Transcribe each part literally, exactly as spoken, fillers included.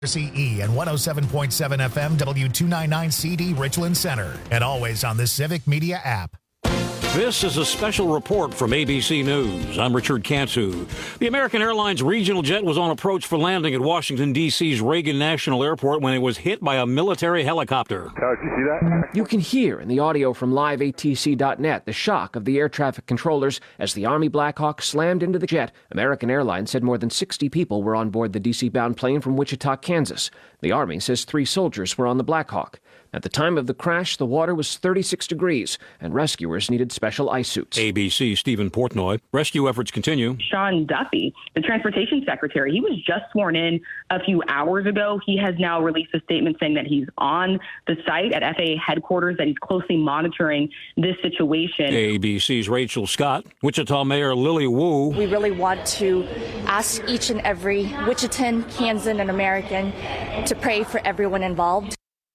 C E and one oh seven point seven F M W two ninety-nine C D Richland Center, and always on the Civic Media app. This is a special report from A B C News. I'm Richard Cantu. The American Airlines regional jet was on approach for landing at Washington, D C's Reagan National Airport when it was hit by a military helicopter. Did you see that? You can hear in the audio from live A T C dot net the shock of the air traffic controllers as the Army Black Hawk slammed into the jet. American Airlines said more than sixty people were on board the D C-bound plane from Wichita, Kansas. The Army says three soldiers were on the Black Hawk. At the time of the crash, the water was thirty-six degrees, and rescuers needed special ice suits. A B C Stephen Portnoy. Rescue efforts continue. Sean Duffy, the Transportation Secretary, he was just sworn in a few hours ago. He has now released a statement saying that he's on the site at F A A headquarters, that he's closely monitoring this situation. A B C's Rachel Scott. Wichita Mayor Lily Wu. We really want to ask each and every Wichitan, Kansan, and American to pray for everyone involved.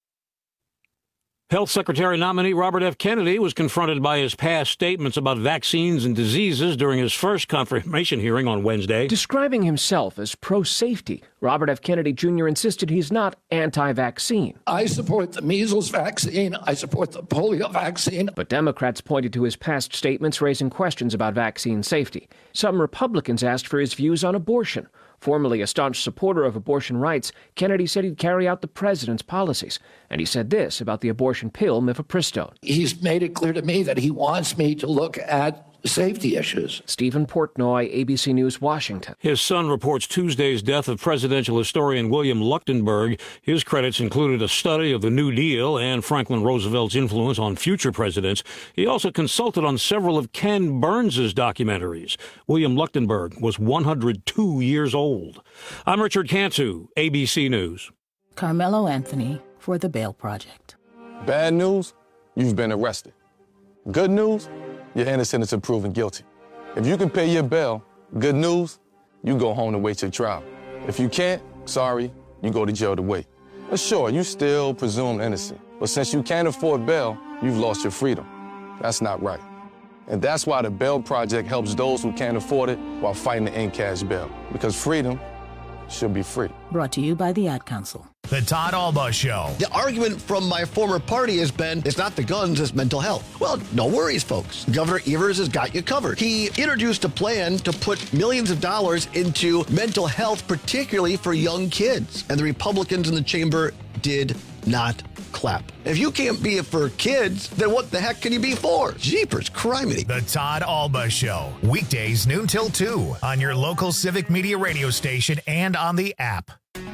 Health Secretary nominee Robert F. Kennedy was confronted by his past statements about vaccines and diseases during his first confirmation hearing on Wednesday. Describing himself as pro-safety, Robert F. Kennedy Junior insisted he's not anti-vaccine. I support the measles vaccine. I support the polio vaccine. But Democrats pointed to his past statements, raising questions about vaccine safety. Some Republicans asked for his views on abortion. Formerly a staunch supporter of abortion rights, Kennedy said he'd carry out the president's policies. And he said this about the abortion pill, mifepristone. He's made it clear to me that he wants me to look at safety issues. Stephen Portnoy, A B C News, Washington. His son reports Tuesday's death of presidential historian William Leuchtenberg. His credits included a study of the New Deal and Franklin Roosevelt's influence on future presidents. He also consulted on several of Ken Burns' documentaries. William Leuchtenberg was one hundred two years old. I'm Richard Cantu, A B C News. Carmelo Anthony for the Bail Project. Bad news, you've been arrested. Good news, you're innocent until proven guilty. If you can pay your bail, good news, you go home to wait your trial. If you can't, sorry, you go to jail to wait. But sure, you still presumed innocent. But since you can't afford bail, you've lost your freedom. That's not right. And that's why the Bail Project helps those who can't afford it while fighting to end cash bail. Because freedom should be free. Brought to you by the Ad Council. The Todd Alba Show. The argument from my former party has been, it's not the guns, it's mental health. Well, no worries, folks. Governor Evers has got you covered. He introduced a plan to put millions of dollars into mental health, particularly for young kids. And the Republicans in the chamber did not clap. If you can't be it for kids, then what the heck can you be for? Jeepers, criminy. The Todd Alba Show. Weekdays noon till two on your local Civic Media radio station and on the app.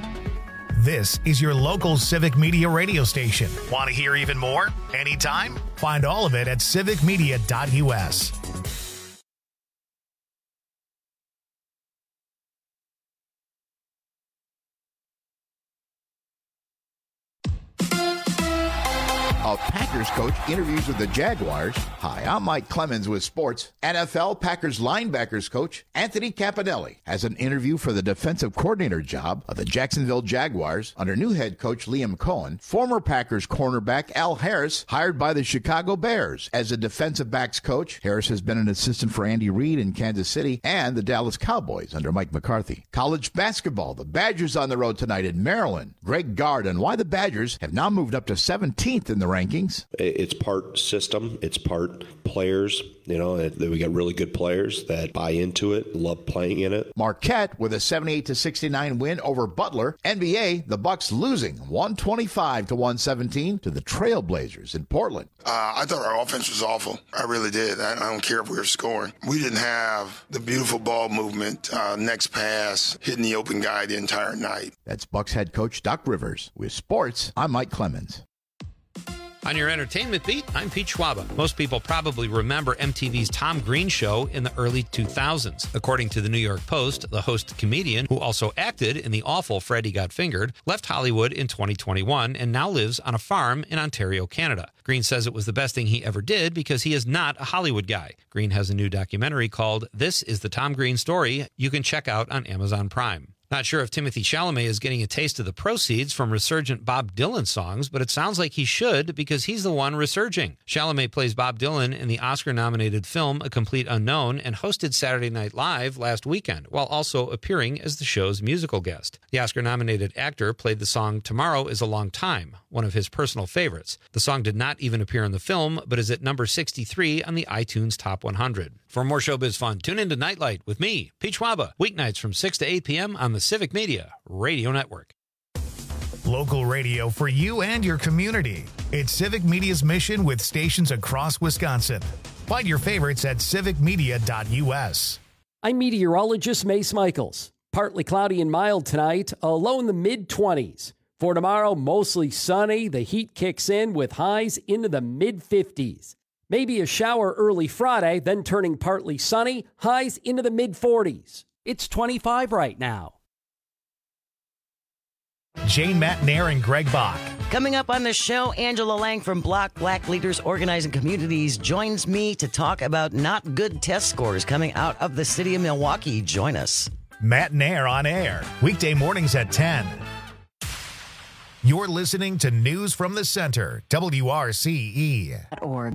This is your local Civic Media radio station. Want to hear even more? Anytime? Find all of it at civic media dot u s. A Packers coach interviews with the Jaguars. Hi, I'm Mike Clemens with sports. N F L Packers linebackers coach Anthony Caponelli has an interview for the defensive coordinator job of the Jacksonville Jaguars under new head coach Liam Cohen. Former Packers cornerback Al Harris hired by the Chicago Bears as a defensive backs coach. Harris has been an assistant for Andy Reid in Kansas City and the Dallas Cowboys under Mike McCarthy. College basketball, the Badgers on the road tonight in Maryland. Greg Gard on why the Badgers have now moved up to seventeenth in the rankings. It's part system. It's part players. You know, we got really good players that buy into it, love playing in it. Marquette with a seventy-eight to sixty-nine win over Butler. N B A, the Bucks losing one twenty-five to one seventeen to the Trailblazers in Portland. Uh, I thought our offense was awful. I really did. I, I don't care if we were scoring. We didn't have the beautiful ball movement, uh, next pass, hitting the open guy the entire night. That's Bucks head coach Doc Rivers. With sports, I'm Mike Clemens. On your entertainment beat, I'm Pete Schwaba. Most people probably remember M T V's Tom Green show in the early two thousands. According to the New York Post, the host comedian, who also acted in the awful Freddy Got Fingered, left Hollywood in twenty twenty-one and now lives on a farm in Ontario, Canada. Green says it was the best thing he ever did because he is not a Hollywood guy. Green has a new documentary called This is the Tom Green Story you can check out on Amazon Prime. Not sure if Timothée Chalamet is getting a taste of the proceeds from resurgent Bob Dylan songs, but it sounds like he should because he's the one resurging. Chalamet plays Bob Dylan in the Oscar-nominated film A Complete Unknown and hosted Saturday Night Live last weekend, while also appearing as the show's musical guest. The Oscar-nominated actor played the song Tomorrow is a Long Time, one of his personal favorites. The song did not even appear in the film, but is at number sixty-three on the iTunes Top one hundred. For more showbiz fun, tune into Nightlight with me, Pete Schwaba, weeknights from six to eight p.m. on the Civic Media Radio Network. Local radio for you and your community. It's Civic Media's mission with stations across Wisconsin. Find your favorites at civic media dot u s. I'm meteorologist Mace Michaels. Partly cloudy and mild tonight, a low in the mid-twenties. For tomorrow, mostly sunny. The heat kicks in with highs into the mid-fifties. Maybe a shower early Friday, then turning partly sunny, highs into the mid-forties. It's twenty-five right now. Jane Matnair and Greg Bach. Coming up on the show, Angela Lang from Block Black Leaders Organizing Communities joins me to talk about not good test scores coming out of the city of Milwaukee. Join us. Matnair on air, weekday mornings at ten. You're listening to News from the Center, W R C E. Org.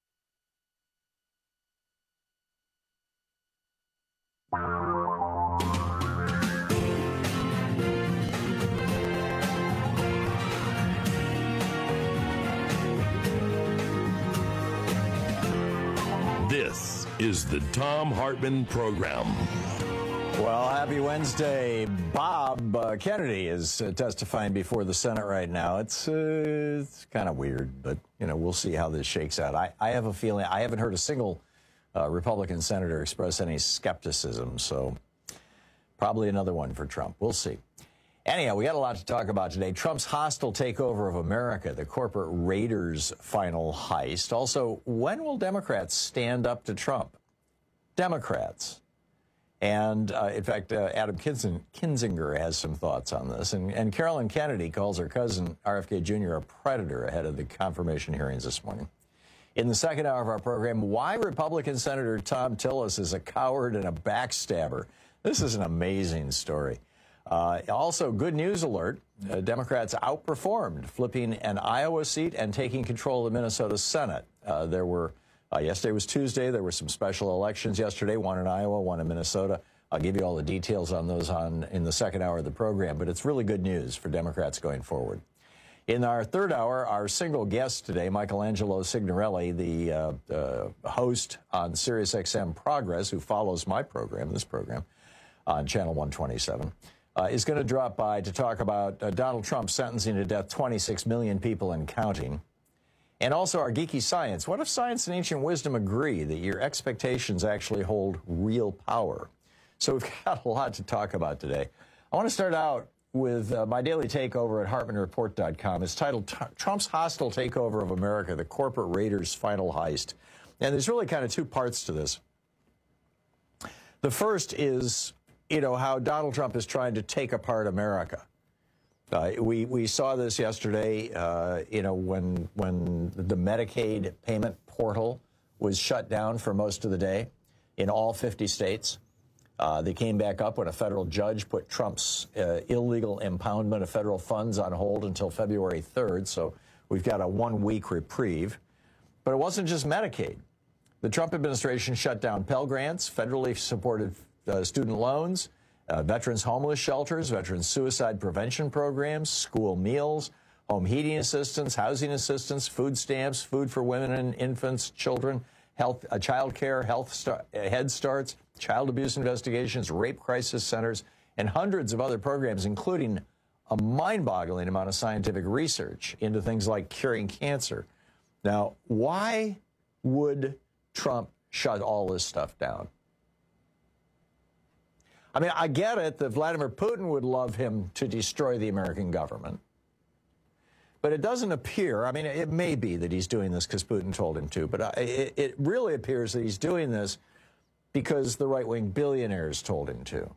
This is the Thom Hartmann Program. Well, happy Wednesday. Bob uh, Kennedy is uh, testifying before the Senate right now. It's, uh, it's kind of weird, but, you know, we'll see how this shakes out. I, I have a feeling, I haven't heard a single uh, Republican senator express any skepticism, so probably another one for Trump. We'll see. Anyhow, we got a lot to talk about today. Trump's hostile takeover of America, the corporate raiders' final heist. Also, when will Democrats stand up to Trump? Democrats. And, uh, in fact, uh, Adam Kinzing, Kinzinger has some thoughts on this. And, and Carolyn Kennedy calls her cousin, R F K Junior, a predator ahead of the confirmation hearings this morning. In the second hour of our program, why Republican Senator Thom Tillis is a coward and a backstabber. This is an amazing story. Uh, also, good news alert. Uh, Democrats outperformed, flipping an Iowa seat and taking control of the Minnesota Senate. Uh, there were, uh, yesterday was Tuesday. There were some special elections yesterday, one in Iowa, one in Minnesota. I'll give you all the details on those on in the second hour of the program, but it's really good news for Democrats going forward. In our third hour, our single guest today, Michelangelo Signorelli, the uh, uh, host on SiriusXM Progress, who follows my program, this program, on Channel one twenty-seven. Uh, is going to drop by to talk about uh, Donald Trump sentencing to death twenty-six million people and counting. And also our geeky science. What if science and ancient wisdom agree that your expectations actually hold real power? So we've got a lot to talk about today. I want to start out with uh, my daily take over at Hartman Report dot com. It's titled Trump's Hostile Takeover of America, the Corporate Raiders' Final Heist. And there's really kind of two parts to this. The first is, you know, how Donald Trump is trying to take apart America. Uh, we we saw this yesterday, uh, you know, when when the Medicaid payment portal was shut down for most of the day in all fifty states. Uh, they came back up when a federal judge put Trump's uh, illegal impoundment of federal funds on hold until February third. So we've got a one-week reprieve. But it wasn't just Medicaid. The Trump administration shut down Pell Grants, federally supported Uh, student loans, uh, veterans homeless shelters, veterans suicide prevention programs, school meals, home heating assistance, housing assistance, food stamps, food for women and infants, children, health, uh, child care, health star, uh, Head Starts, child abuse investigations, rape crisis centers, and hundreds of other programs, including a mind-boggling amount of scientific research into things like curing cancer. Now, why would Trump shut all this stuff down? I mean, I get it that Vladimir Putin would love him to destroy the American government. But it doesn't appear, I mean, it may be that he's doing this because Putin told him to, but it, it really appears that he's doing this because the right-wing billionaires told him to.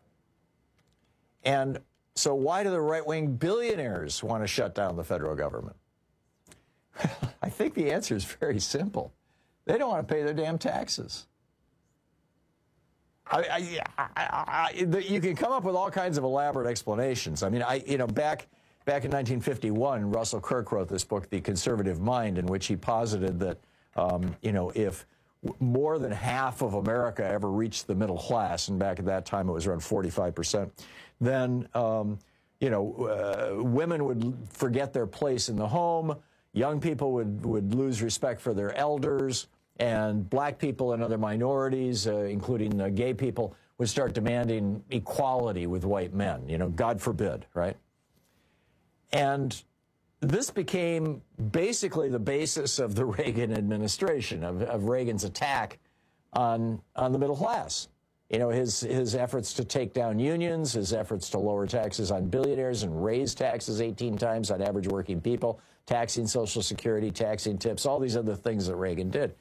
And so why do the right-wing billionaires want to shut down the federal government? I think the answer is very simple. They don't want to pay their damn taxes. I, I, I, I, the, you can come up with all kinds of elaborate explanations. I mean, I, you know, back back in nineteen fifty-one, Russell Kirk wrote this book, The Conservative Mind, in which he posited that, um, you know, if more than half of America ever reached the middle class, and back at that time it was around forty-five percent, then, um, you know, uh, women would forget their place in the home, young people would, would lose respect for their elders, and black people and other minorities, uh, including uh, gay people, would start demanding equality with white men. You know, God forbid, right? And this became basically the basis of the Reagan administration, of, of Reagan's attack on, on the middle class. You know, his, his efforts to take down unions, his efforts to lower taxes on billionaires and raise taxes eighteen times on average working people, taxing Social Security, taxing tips, all these other things that Reagan did.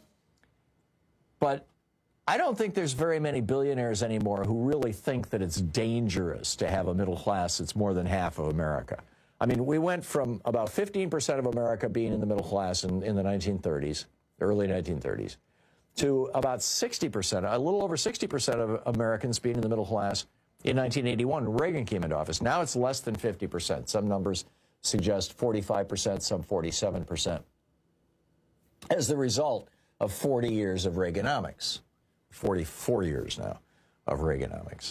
But I don't think there's very many billionaires anymore who really think that it's dangerous to have a middle class that's more than half of America. I mean, we went from about fifteen percent of America being in the middle class in, in the nineteen thirties, early nineteen thirties, to about sixty percent, a little over sixty percent of Americans being in the middle class in nineteen eighty-one when Reagan came into office. Now it's less than fifty percent. Some numbers suggest forty-five percent, some forty-seven percent, as the result of forty years of Reaganomics, forty-four years now of Reaganomics.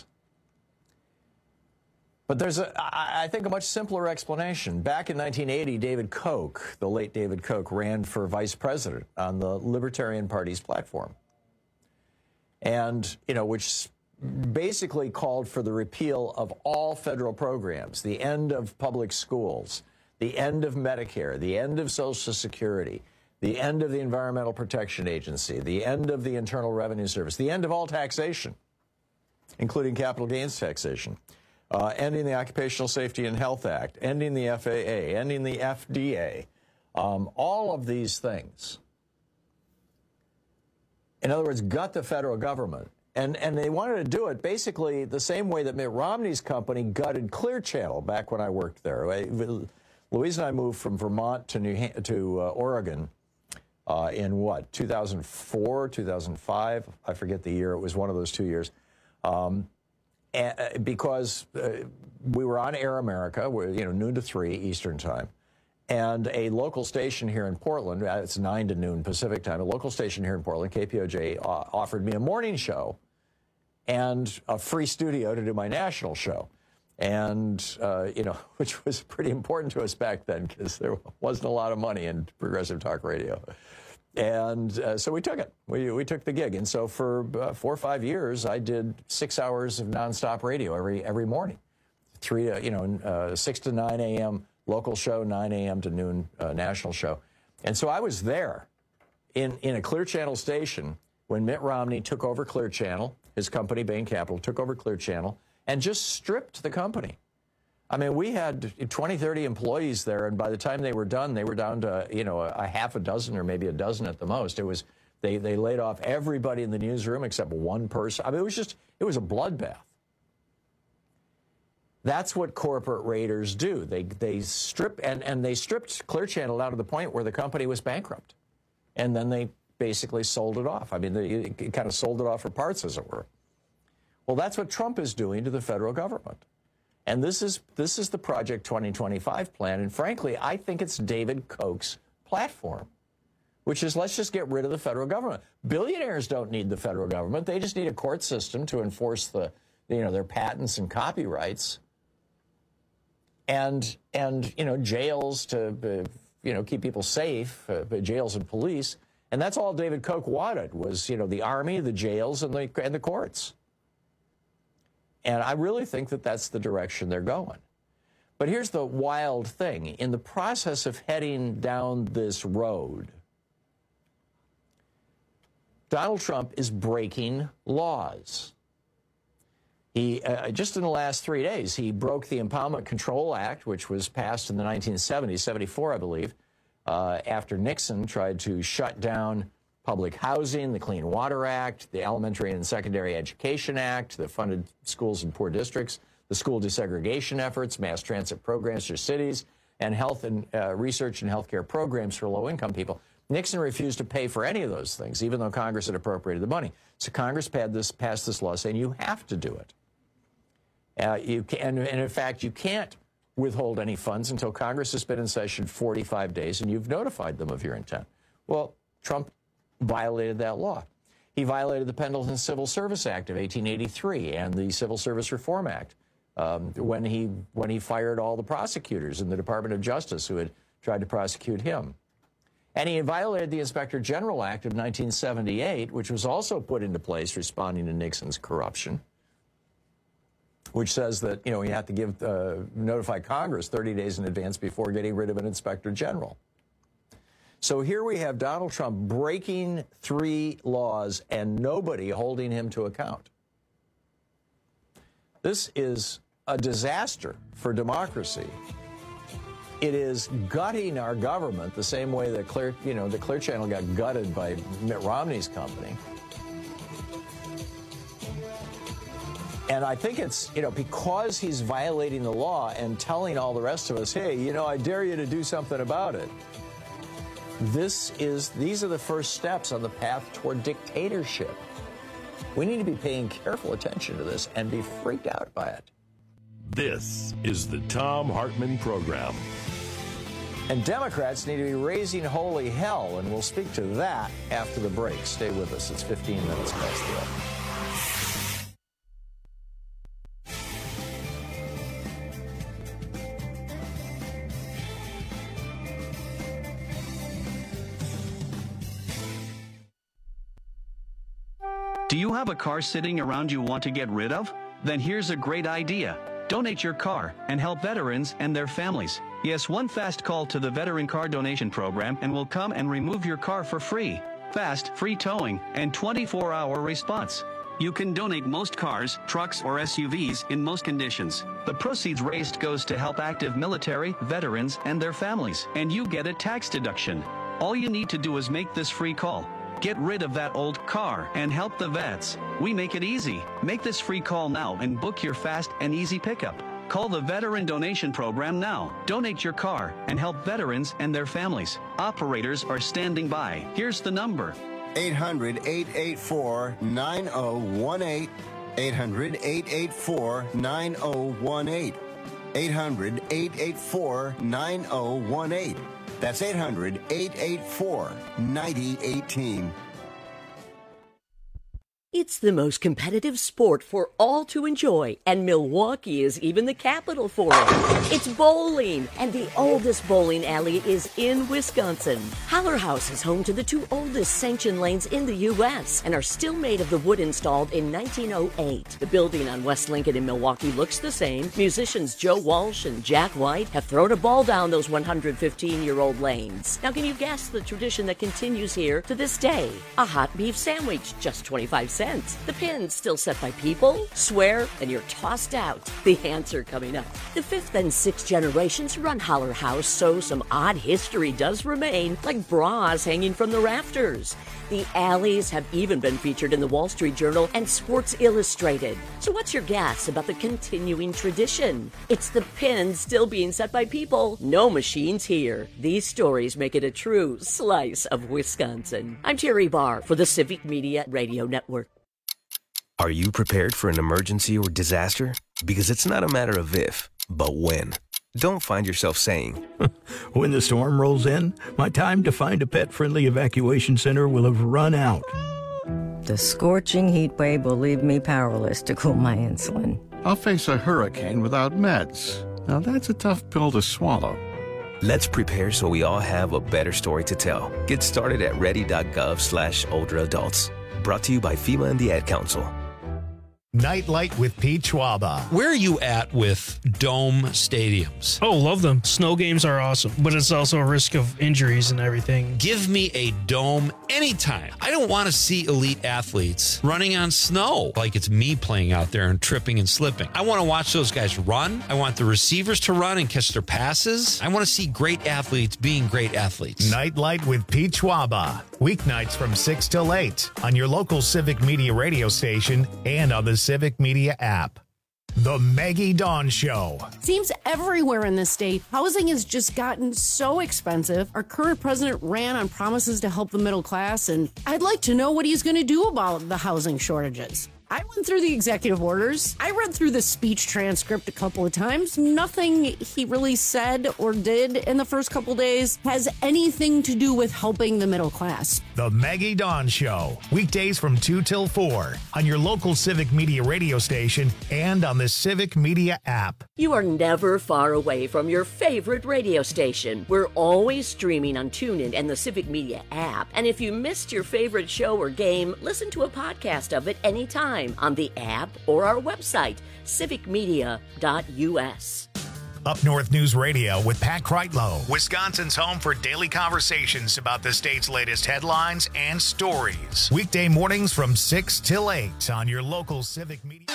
But there's, a, I think, a much simpler explanation. Back in nineteen eighty, David Koch, the late David Koch, ran for vice president on the Libertarian Party's platform. And, you know, which basically called for the repeal of all federal programs, the end of public schools, the end of Medicare, the end of Social Security, the end of the Environmental Protection Agency, the end of the Internal Revenue Service, the end of all taxation, including capital gains taxation. Uh, ending the Occupational Safety and Health Act, ending the F A A, ending the F D A, um, all of these things. In other words, gut the federal government. And, and they wanted to do it basically the same way that Mitt Romney's company gutted Clear Channel back when I worked there. Louise and I moved from Vermont to, New ha- to uh, Oregon uh, in what, two thousand four, two thousand five? I forget the year. It was one of those two years. Um, because uh, we were on Air America, you know, noon to three Eastern time, and a local station here in Portland, it's nine to noon Pacific time, a local station here in Portland, K P O J, uh, offered me a morning show and a free studio to do my national show. And, uh, you know, which was pretty important to us back then because there wasn't a lot of money in progressive talk radio. And uh, so we took it. We, we took the gig. And so for uh, four or five years, I did six hours of nonstop radio every every morning. Three, uh, you know, uh, six to nine a.m. local show, nine a.m. to noon uh, national show. And so I was there in, in a Clear Channel station when Mitt Romney took over Clear Channel, his company, Bain Capital, took over Clear Channel, and just stripped the company. I mean, we had twenty, thirty employees there, and by the time they were done, they were down to, you know, a, a half a dozen or maybe a dozen at the most. It was, they, they laid off everybody in the newsroom except one person. I mean, it was just, it was a bloodbath. That's what corporate raiders do. They, they strip, and, and they stripped Clear Channel down to the point where the company was bankrupt. And then they basically sold it off. I mean, they kind of sold it off for parts, as it were. Well, that's what Trump is doing to the federal government. And this is this is the Project twenty twenty-five plan. And frankly, I think it's David Koch's platform, which is let's just get rid of the federal government. Billionaires don't need the federal government. They just need a court system to enforce the, you know, their patents and copyrights. And, and you know, jails to, uh, you know, keep people safe, uh, jails and police. And that's all David Koch wanted was, you know, the army, the jails, and the, and the courts. And I really think that that's the direction they're going. But here's the wild thing. In the process of heading down this road, Donald Trump is breaking laws. He, uh, just in the last three days, he broke the Impoundment Control Act, which was passed in the nineteen seventies, seventy-four, I believe, uh, after Nixon tried to shut down public housing, the Clean Water Act, the Elementary and Secondary Education Act, that funded schools in poor districts, the school desegregation efforts, mass transit programs for cities, and health and uh, research and healthcare programs for low-income people. Nixon refused to pay for any of those things, even though Congress had appropriated the money. So Congress passed this, passed this law saying you have to do it. Uh, you can, and, and in fact, you can't withhold any funds until Congress has been in session forty-five days and you've notified them of your intent. Well, Trump violated that law. He violated the Pendleton Civil Service Act of eighteen eighty-three and the Civil Service Reform Act um, when he when he fired all the prosecutors in the Department of Justice who had tried to prosecute him. And he violated the Inspector General Act of nineteen seventy-eight, which was also put into place responding to Nixon's corruption, which says that, you know, you have to give uh, notify Congress thirty days in advance before getting rid of an Inspector General. So here we have Donald Trump breaking three laws and nobody holding him to account. This is a disaster for democracy. It is gutting our government the same way that Clear, you know, the Clear Channel got gutted by Mitt Romney's company. And I think it's, you know, because he's violating the law and telling all the rest of us, hey, you know, I dare you to do something about it. This is, these are the first steps on the path toward dictatorship. We need to be paying careful attention to this and be freaked out by it. This is the Thom Hartmann Program. And Democrats need to be raising holy hell, and we'll speak to that after the break. Stay with us. It's fifteen minutes past the hour. Do you have a car sitting around you want to get rid of? Then here's a great idea. Donate your car and help veterans and their families. Yes, one fast call to the Veteran Car Donation Program and we'll come and remove your car for free. Fast, free towing, and twenty-four hour response. You can donate most cars, trucks, or S U Vs in most conditions. The proceeds raised goes to help active military, veterans, and their families, and you get a tax deduction. All you need to do is make this free call. Get rid of that old car and help the vets. We make it easy. Make this free call now and book your fast and easy pickup. Call the Veteran Donation Program now. Donate your car and help veterans and their families. Operators are standing by. Here's the number. eight hundred, eight eight four, nine oh one eight. eight hundred, eight eight four, nine oh one eight. eight hundred, eight eight four, nine oh one eight. That's eight hundred, eight eight four, nine oh one eight. It's the most competitive sport for all to enjoy, and Milwaukee is even the capital for it. It's bowling, and the oldest bowling alley is in Wisconsin. Haller House is home to the two oldest sanctioned lanes in the U S and are still made of the wood installed in nineteen oh eight. The building on West Lincoln in Milwaukee looks the same. Musicians Joe Walsh and Jack White have thrown a ball down those one hundred fifteen-year-old lanes. Now, can you guess the tradition that continues here to this day? A hot beef sandwich, just twenty-five cents. The pins still set by people. Swear, and you're tossed out. The answer coming up. The fifth and sixth generations run Haller House, so some odd history does remain, like bras hanging from the rafters. The alleys have even been featured in the Wall Street Journal and Sports Illustrated. So what's your guess about the continuing tradition? It's the pins still being set by people. No machines here. These stories make it a true slice of Wisconsin. I'm Terry Barr for the Civic Media Radio Network. Are you prepared for an emergency or disaster? Because it's not a matter of if, but when. Don't find yourself saying, when the storm rolls in, my time to find a pet-friendly evacuation center will have run out. The scorching heat wave will leave me powerless to cool my insulin. I'll face a hurricane without meds. Now that's a tough pill to swallow. Let's prepare so we all have a better story to tell. Get started at ready.gov slash older adults. Brought to you by FEMA and the Ad Council. Nightlight with Pete Schwaba. Where are you at with dome stadiums? Oh, love them. Snow games are awesome, but it's also a risk of injuries and everything. Give me a dome anytime. I don't want to see elite athletes running on snow like it's me playing out there and tripping and slipping. I want to watch those guys run. I want the receivers to run and catch their passes. I want to see great athletes being great athletes. Nightlight with Pete Schwaba. Weeknights from six till eight on your local Civic Media radio station and on the Civic Media app. The Maggie Dawn Show. Seems everywhere in this state, housing has just gotten so expensive. Our current president ran on promises to help the middle class, and I'd like to know what he's going to do about the housing shortages. I went through the executive orders. I read through the speech transcript a couple of times. Nothing he really said or did in the first couple days has anything to do with helping the middle class. The Maggie Dawn Show. Weekdays from two till four on your local Civic Media radio station and on the Civic Media app. You are never far away from your favorite radio station. We're always streaming on TuneIn and the Civic Media app. And if you missed your favorite show or game, listen to a podcast of it anytime on the app or our website, civic media dot u s. Up North News Radio with Pat Kreitlow, Wisconsin's home for daily conversations about the state's latest headlines and stories. Weekday mornings from six till eight on your local Civic Media.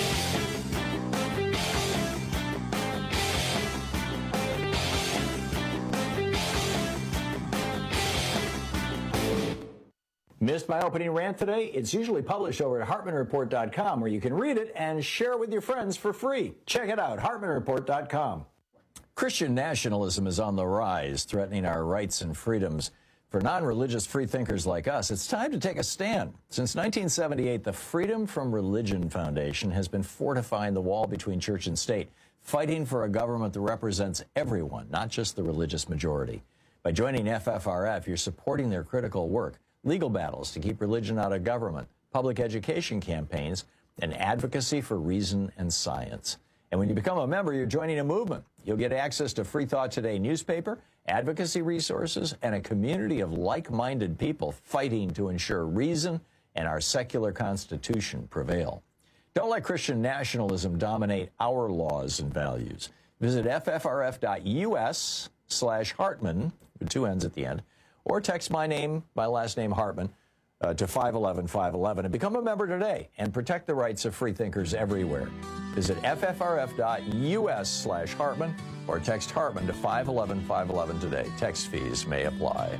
Missed my opening rant today? It's usually published over at hartman report dot com, where you can read it and share it with your friends for free. Check it out, hartman report dot com. Christian nationalism is on the rise, threatening our rights and freedoms. For non-religious freethinkers like us, it's time to take a stand. Since nineteen seventy-eight, the Freedom from Religion Foundation has been fortifying the wall between church and state, fighting for a government that represents everyone, not just the religious majority. By joining F F R F, you're supporting their critical work. Legal battles to keep religion out of government, public education campaigns, and advocacy for reason and science. And when you become a member, you're joining a movement. You'll get access to Free Thought Today newspaper, advocacy resources, and a community of like-minded people fighting to ensure reason and our secular constitution prevail. Don't let Christian nationalism dominate our laws and values. Visit F F R F dot U S slash Hartman, with two N's at the end, or text my name, my last name, Hartman, uh, to five one one, five one one and become a member today and protect the rights of freethinkers everywhere. Visit F F R F dot U S slash Hartman or text Hartman to five one one, five one one today. Text fees may apply.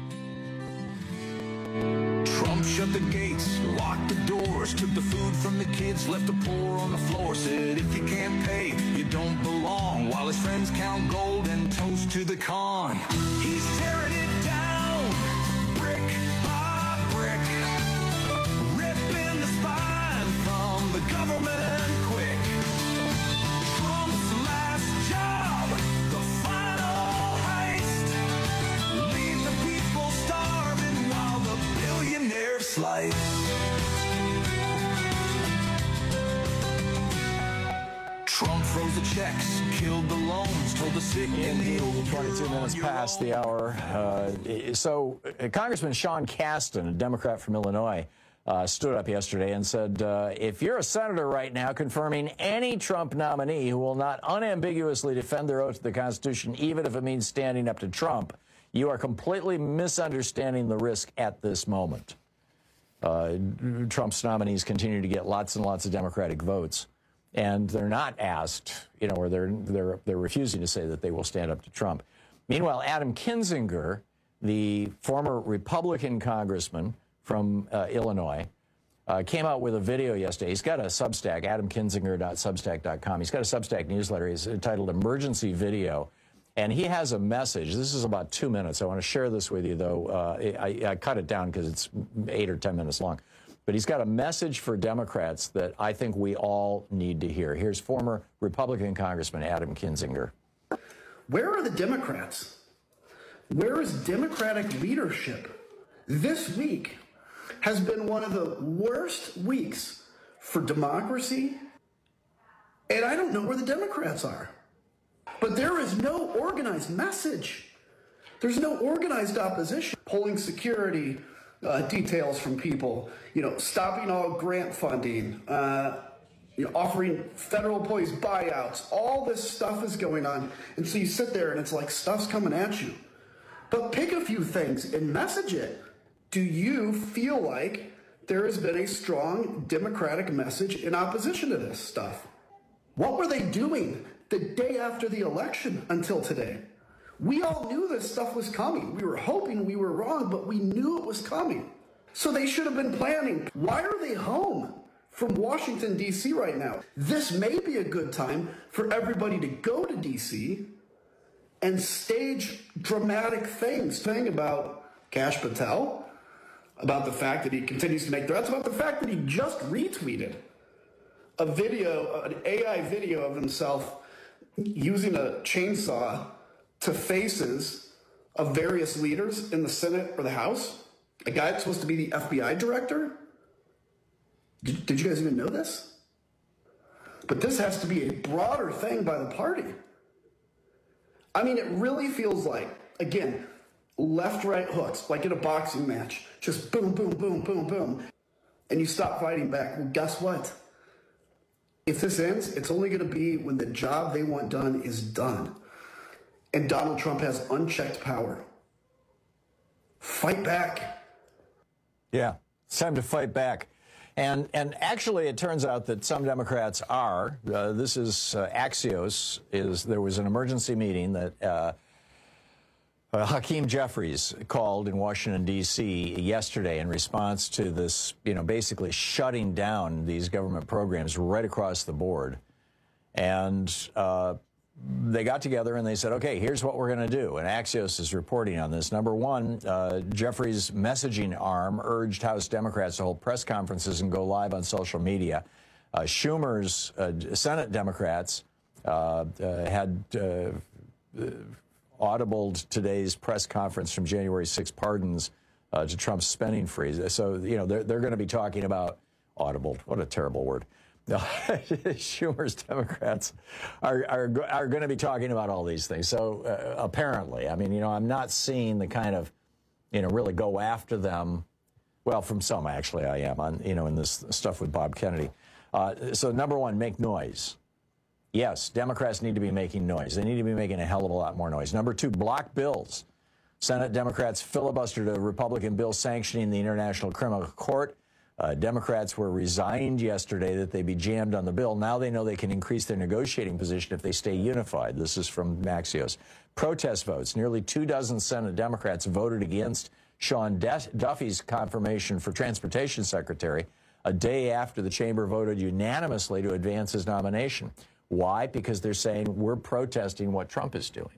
Trump shut the gates, locked the doors, took the food from the kids, left the poor on the floor, said if you can't pay, you don't belong, while his friends count gold and toast to the con. He's tearing it down, brick by brick, ripping the spine from the government quick. Trump's last job, the final heist, leave the people starving while the billionaire slice. Trump froze the checks, killed the loans, told the sick and the old. twenty-two minutes past the hour. Uh, so uh, Congressman Sean Casten, a Democrat from Illinois, uh, stood up yesterday and said, uh, if you're a senator right now confirming any Trump nominee who will not unambiguously defend their oath to the Constitution, even if it means standing up to Trump, you are completely misunderstanding the risk at this moment. Uh, Trump's nominees continue to get lots and lots of Democratic votes, and they're not asked, you know, or they're they're they're refusing to say that they will stand up to Trump. Meanwhile, Adam Kinzinger, the former Republican congressman from uh, Illinois, uh, came out with a video yesterday. He's got a Substack, adam kinzinger dot substack dot com. He's got a Substack newsletter. He's entitled Emergency Video. And he has a message. This is about two minutes. I want to share this with you, though. Uh, I, I cut it down because it's eight or ten minutes long. But he's got a message for Democrats that I think we all need to hear. Here's former Republican Congressman Adam Kinzinger. Where are the Democrats? Where is Democratic leadership? This week has been one of the worst weeks for democracy, and I don't know where the Democrats are. But there is no organized message. There's no organized opposition. Pulling security uh, details from people, you know, stopping all grant funding, uh, you know, offering federal employees buyouts. All this stuff is going on. And so you sit there and it's like stuff's coming at you. But pick a few things and message it. Do you feel like there has been a strong Democratic message in opposition to this stuff? What were they doing the day after the election until today? We all knew this stuff was coming. We were hoping we were wrong, but we knew it was coming. So they should have been planning. Why are they home from Washington, D C right now. This may be a good time for everybody to go to D C and stage dramatic things, saying about Kash Patel, about the fact that he continues to make threats, about the fact that he just retweeted a video, an A I video of himself using a chainsaw to faces of various leaders in the Senate or the House. A guy that's supposed to be the F B I director. Did, did you guys even know this? But this has to be a broader thing by the party. I mean, it really feels like, again, left-right hooks, like in a boxing match. Just boom, boom, boom, boom, boom. And you stop fighting back. Well, guess what? If this ends, it's only going to be when the job they want done is done. And Donald Trump has unchecked power. Fight back. Yeah, it's time to fight back. And and actually, it turns out that some Democrats are. Uh, this is uh, Axios. Is there was an emergency meeting that uh, uh, Hakeem Jeffries called in Washington, D C yesterday in response to this, you know, basically shutting down these government programs right across the board. And uh, they got together and they said, okay, here's what we're going to do. And Axios is reporting on this. Number one, uh, Jeffries' messaging arm urged House Democrats to hold press conferences and go live on social media. Uh, Schumer's uh, Senate Democrats uh, uh, had uh, audibled today's press conference from January sixth pardons uh, to Trump's spending freeze. So, you know, they're, they're going to be talking about audibled. What a terrible word. Schumer's Democrats are are, are going to be talking about all these things. So uh, apparently, I mean, you know, I'm not seeing the kind of, you know, really go after them. Well, from some, actually, I am on, you know, in this stuff with Bob Kennedy. Uh, so number one, make noise. Yes, Democrats need to be making noise. They need to be making a hell of a lot more noise. Number two, block bills. Senate Democrats filibustered a Republican bill sanctioning the International Criminal Court. Uh, Democrats were resigned yesterday that they be jammed on the bill. Now they know they can increase their negotiating position if they stay unified. This is from Axios. Protest votes. Nearly two dozen Senate Democrats voted against Sean Duffy's confirmation for Transportation Secretary a day after the chamber voted unanimously to advance his nomination. Why? Because they're saying we're protesting what Trump is doing.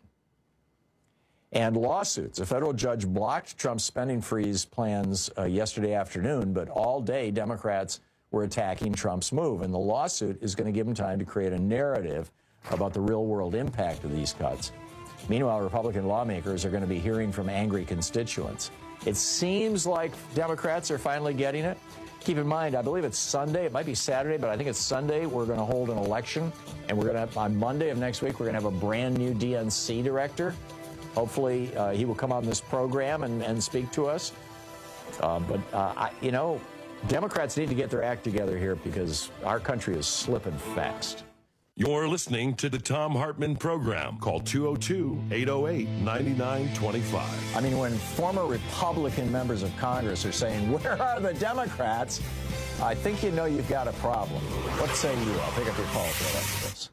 And lawsuits. A federal judge blocked Trump's spending freeze plans uh, yesterday afternoon, but all day Democrats were attacking Trump's move. And the lawsuit is going to give them time to create a narrative about the real-world impact of these cuts. Meanwhile, Republican lawmakers are going to be hearing from angry constituents. It seems like Democrats are finally getting it. Keep in mind, I believe it's Sunday. It might be Saturday, but I think it's Sunday. We're going to hold an election, and we're going to, on Monday of next week, we're going to have a brand new D N C director. Hopefully, uh, he will come on this program and, and speak to us. Uh, but, uh, I, you know, Democrats need to get their act together here because our country is slipping fast. You're listening to the Thom Hartmann Program. Call two oh two, eight oh eight, nine nine two five. I mean, when former Republican members of Congress are saying, where are the Democrats? I think you know you've got a problem. What say you? I'll pick up your call right after this.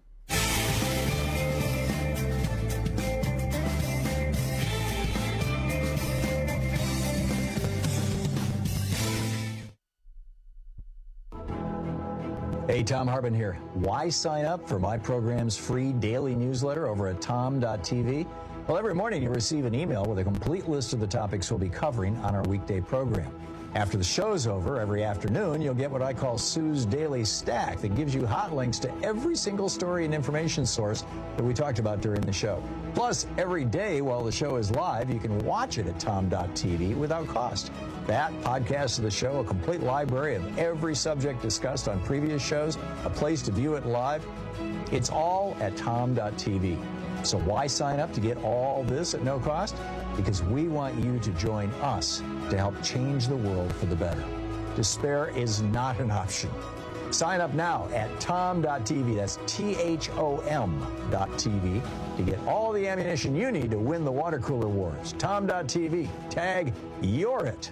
Hey, Thom Hartmann here. Why sign up for my program's free daily newsletter over at tom dot t v? Well, every morning you receive an email with a complete list of the topics we'll be covering on our weekday program. After the show's over, every afternoon, you'll get what I call Sue's Daily Stack that gives you hot links to every single story and information source that we talked about during the show. Plus, every day while the show is live, you can watch it at tom dot t v without cost. That, podcasts of the show, a complete library of every subject discussed on previous shows, a place to view it live. It's all at tom dot t v. So why sign up to get all this at no cost? Because we want you to join us to help change the world for the better. Despair is not an option. Sign up now at tom dot t v. That's T H O M dot T V to get all the ammunition you need to win the water cooler wars. tom dot t v. Tag You're It.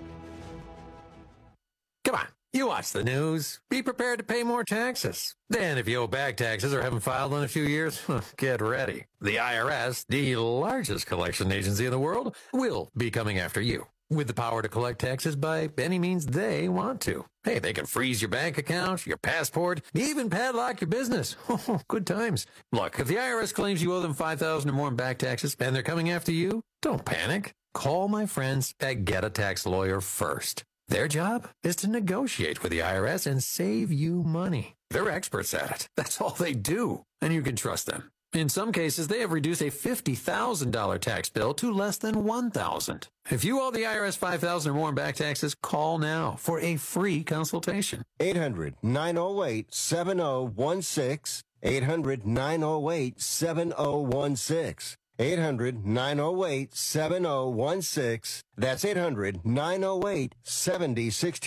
Come on, you watch the news. Be prepared to pay more taxes. Then if you owe back taxes or haven't filed in a few years, get ready. The I R S, the largest collection agency in the world, will be coming after you. with the power to collect taxes by any means they want to. Hey, they can freeze your bank account, your passport, even padlock your business. Good times. Look, if the I R S claims you owe them five thousand dollars or more in back taxes and they're coming after you, don't panic. Call my friends at Get a Tax Lawyer first. Their job is to negotiate with the I R S and save you money. They're experts at it. That's all they do, and you can trust them. In some cases, they have reduced a fifty thousand dollars tax bill to less than one thousand dollars. If you owe the I R S five thousand dollars or more in back taxes, call now for a free consultation. eight hundred, nine oh eight, seven oh one six. eight hundred, nine oh eight, seven oh one six. eight hundred, nine oh eight, seven oh one six. That's eight hundred, nine oh eight, seven oh one six.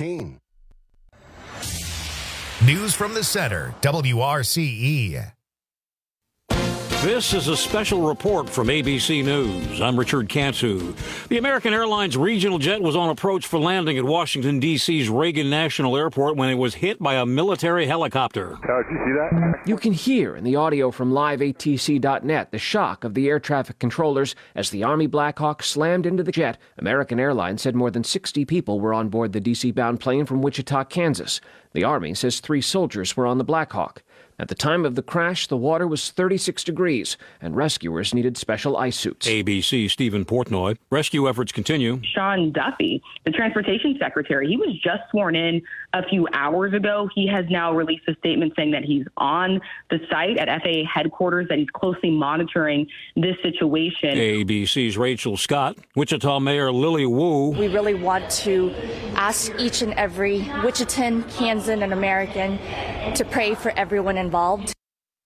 News from the center, W R C E. This is a special report from A B C News. I'm Richard Cantu. The American Airlines regional jet was on approach for landing at Washington, D C's Reagan National Airport when it was hit by a military helicopter. Did you see that? You can hear in the audio from live A T C dot net the shock of the air traffic controllers as the Army Black Hawk slammed into the jet. American Airlines said more than sixty people were on board the D C-bound plane from Wichita, Kansas. The Army says three soldiers were on the Black Hawk. At the time of the crash, the water was thirty-six degrees, and rescuers needed special ice suits. A B C Stephen Portnoy. Rescue efforts continue. Sean Duffy, the transportation secretary, he was just sworn in a few hours ago. He has now released a statement saying that he's on the site at F A A headquarters, that he's closely monitoring this situation. A B C's Rachel Scott. Wichita Mayor Lily Wu. We really want to ask each and every Wichitan, Kansan, and American to pray for everyone involved.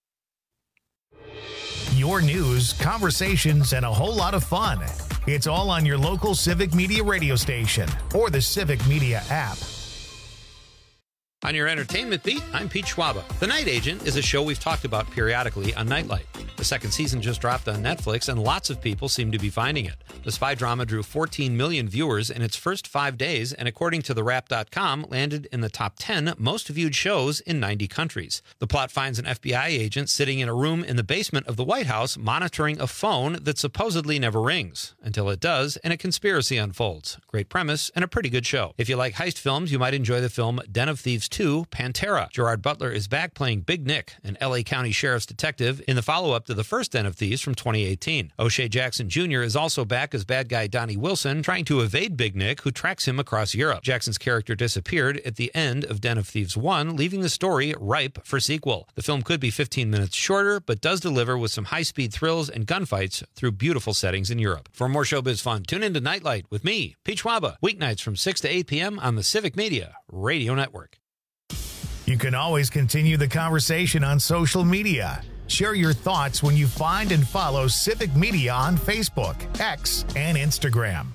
Your news, conversations, and a whole lot of fun. It's all on your local Civic Media radio station or the Civic Media app. On your entertainment beat, I'm Pete Schwaba. The Night Agent is a show we've talked about periodically on Nightlight. The second season just dropped on Netflix, and lots of people seem to be finding it. The spy drama drew fourteen million viewers in its first five days, and according to the wrap dot com, landed in the top ten most viewed shows in ninety countries. The plot finds an F B I agent sitting in a room in the basement of the White House monitoring a phone that supposedly never rings, until it does, and a conspiracy unfolds. Great premise, and a pretty good show. If you like heist films, you might enjoy the film Den of Thieves two, Pantera. Gerard Butler is back playing Big Nick, an L A County Sheriff's detective, in the follow-up to the first Den of Thieves from twenty eighteen. O'Shea Jackson Junior is also back as bad guy Donnie Wilson, trying to evade Big Nick, who tracks him across Europe. Jackson's character disappeared at the end of Den of Thieves one, leaving the story ripe for sequel. The film could be fifteen minutes shorter, but does deliver with some high-speed thrills and gunfights through beautiful settings in Europe. For more showbiz fun, tune in to Nightlight with me, Pete Schwaba, weeknights from six to eight p.m. on the Civic Media Radio Network. You can always continue the conversation on social media. Share your thoughts when you find and follow Civic Media on Facebook, X, and Instagram.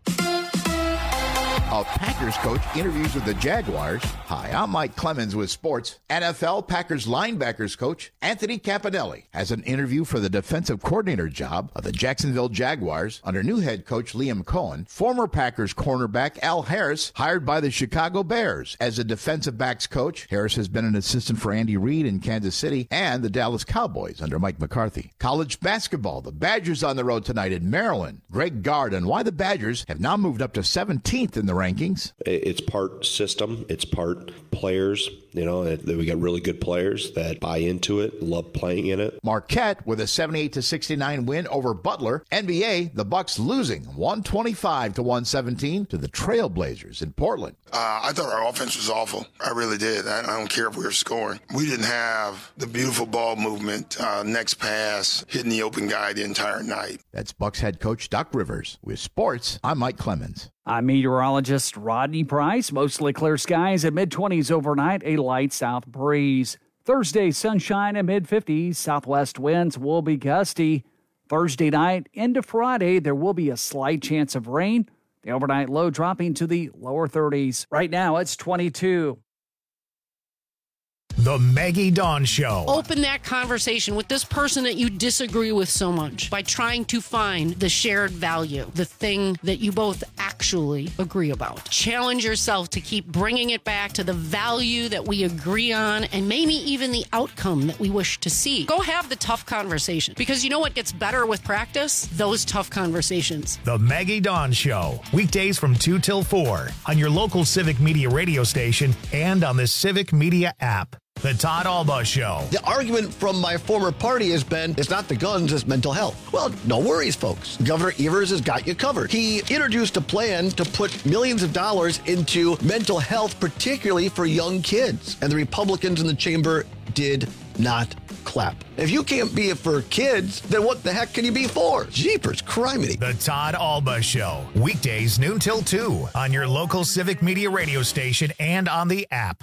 A Packers coach interviews with the Jaguars. Hi, I'm Mike Clemens with sports. N F L Packers linebackers coach Anthony Caponelli has an interview for the defensive coordinator job of the Jacksonville Jaguars under new head coach Liam Cohen. Former Packers cornerback Al Harris hired by the Chicago Bears as a defensive backs coach. Harris has been an assistant for Andy Reid in Kansas City and the Dallas Cowboys under Mike McCarthy. College basketball, the Badgers on the road tonight in Maryland. Greg Gard and why the Badgers have now moved up to seventeenth in the rankings. It's part system, it's part players, you know, we got really good players that buy into it, love playing in it. Marquette with a seventy-eight to sixty-nine win over Butler. N B A, the Bucks losing one twenty-five to one seventeen to the Trailblazers in Portland. Uh, I thought our offense was awful. I really did. I, I don't care if we were scoring. We didn't have the beautiful ball movement, uh, next pass, hitting the open guy the entire night. That's Bucks head coach Doc Rivers. With sports, I'm Mike Clemens. I'm meteorologist Rodney Price. Mostly clear skies at mid-twenties overnight, a light south breeze. Thursday, sunshine at mid-fifties. Southwest winds will be gusty. Thursday night into Friday, there will be a slight chance of rain. The overnight low dropping to the lower thirties. Right now, it's twenty-two. The Maggie Dawn Show. Open that conversation with this person that you disagree with so much by trying to find the shared value, the thing that you both actually actually agree about. Challenge yourself to keep bringing it back to the value that we agree on and maybe even the outcome that we wish to see. Go have the tough conversation, because you know what gets better with practice? Those tough conversations. The Maggie Dawn Show, weekdays from two till four on your local Civic Media radio station and on the Civic Media app. The Todd Alba Show. The argument from my former party has been, it's not the guns, it's mental health. Well, no worries, folks. Governor Evers has got you covered. He introduced a plan to put millions of dollars into mental health, particularly for young kids. And the Republicans in the chamber did not clap. If you can't be it for kids, then what the heck can you be for? Jeepers, criminy. The Todd Alba Show, weekdays noon till two on your local Civic Media radio station and on the app.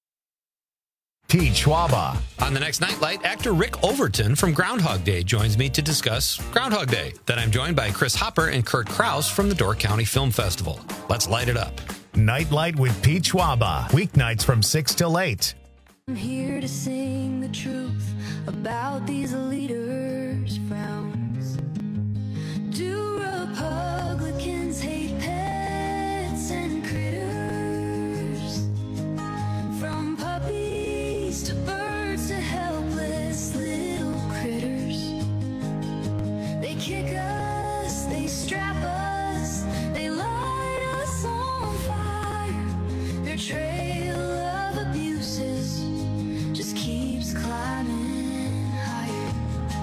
Pete Schwaba. On the next Nightlight, actor Rick Overton from Groundhog Day joins me to discuss Groundhog Day. Then I'm joined by Chris Hopper and Kurt Krause from the Door County Film Festival. Let's light it up. Nightlight with Pete Schwaba, weeknights from six till eight. I'm here to sing the truth about these leaders' frowns. Do Republicans hate pets and critters? From puppies to birds to helpless little critters. They kick us, they strap us, they light us on fire. Their trail of abuses just keeps climbing higher.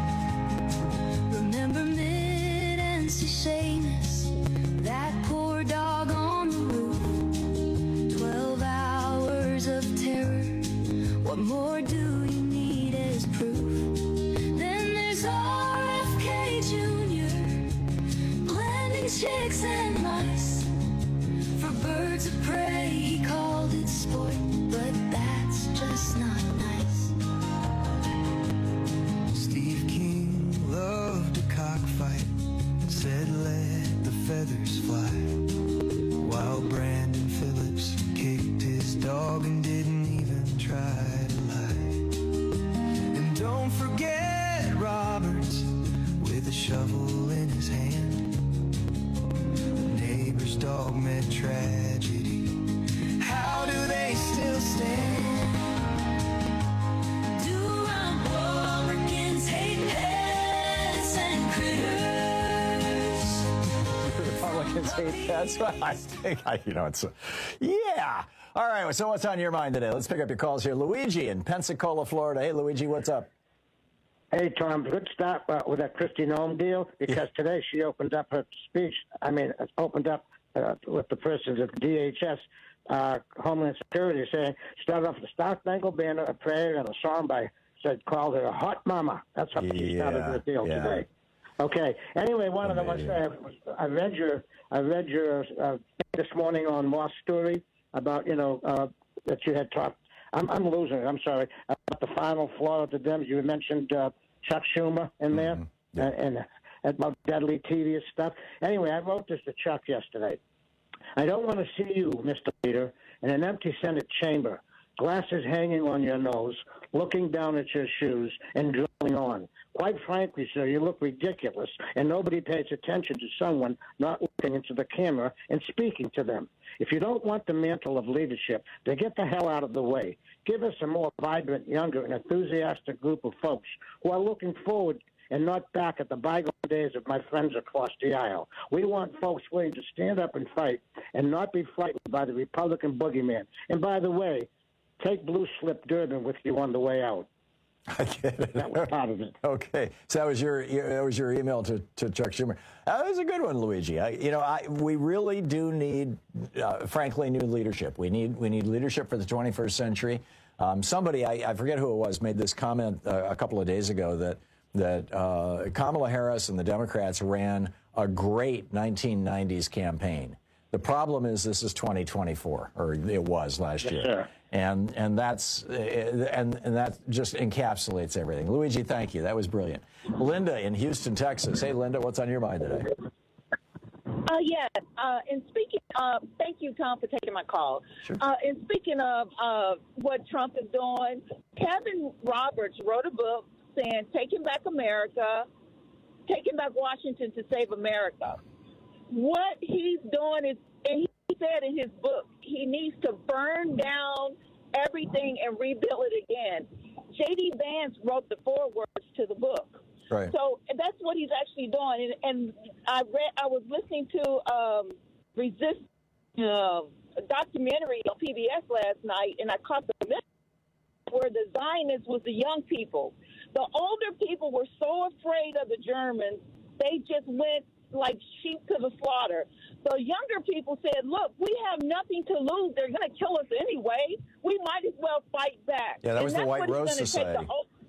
Remember Mid and Seamus, that poor dog on the roof. Twelve hours of terror. What more do you need as proof? Then there's R F K Junior, blending chicks and mice. For birds of prey, he called it sport, but that's just not nice. Steve King loved a cockfight and said let the feathers fly, while Brandon Phillips kicked his dog and didn't even try to lie. And don't forget Roberts with a shovel in his hand. The neighbor's dog met tragedy. How do they still stand? Do Republicans hate pets and critters? Republicans hate pets? Well, I think, I, you know, it's, a, yeah. All right, so what's on your mind today? Let's pick up your calls here. Luigi in Pensacola, Florida. Hey, Luigi, what's up? Hey, Tom, good start uh, with that Kristi Noem deal, because yeah. today she opened up her speech. I mean, opened up uh, with the persons of D H S, uh, Homeland Security, saying, started off with the Star Spangled Banner, a prayer, and a song by, said, called her a hot mama. That's how yeah, she started the deal yeah. today. Okay. Anyway, one of the ones I, I read your, I read your uh, this morning on Moss Story about, you know, uh, that you had talked. I'm, I'm losing it. I'm sorry. About the final flaw of the Dems. You mentioned uh, Chuck Schumer in there mm-hmm. yeah. and, and about deadly, tedious stuff. Anyway, I wrote this to Chuck yesterday. I don't want to see you, Mister Leader, in an empty Senate chamber, glasses hanging on your nose, looking down at your shoes, and drilling on. Quite frankly, sir, you look ridiculous, and nobody pays attention to someone not looking into the camera and speaking to them. If you don't want the mantle of leadership, then get the hell out of the way. Give us a more vibrant, younger, and enthusiastic group of folks who are looking forward and not back at the bygone days of my friends across the aisle. We want folks willing to stand up and fight and not be frightened by the Republican boogeyman. And by the way, take Blue Slip Durbin with you on the way out. I get it. That was part of it. Okay, so that was your that was your email to, to Chuck Schumer. That was a good one, Luigi. I, you know, I, we really do need, uh, frankly, new leadership. We need we need leadership for the twenty-first century. Um, somebody, I, I forget who it was, made this comment uh, a couple of days ago that that uh, Kamala Harris and the Democrats ran a great nineteen nineties campaign. The problem is this is twenty twenty-four, or it was last yes, year. Sir. And and that's and and that just encapsulates everything. Luigi, thank you. That was brilliant. Linda in Houston, Texas. Hey, Linda, what's on your mind today? Uh, yes. Uh, and speaking, uh, thank you, Tom, for taking my call. Sure. Uh, and speaking of uh, what Trump is doing, Kevin Roberts wrote a book saying "Taking Back America," taking back Washington to save America. what he's doing is, and he said in his book, he needs to burn down everything and rebuild it again. J D. Vance wrote the forewords to the book. Right. So that's what he's actually doing. And, and I read, I was listening to um, Resist, uh, a documentary on P B S last night, and I caught the middle where the Zionists was the young people. The older people were so afraid of the Germans, they just went like sheep to the slaughter. The younger people said, look, we have nothing to lose. They're going to kill us anyway. We might as well fight back. Yeah, that and was the White Rose Society.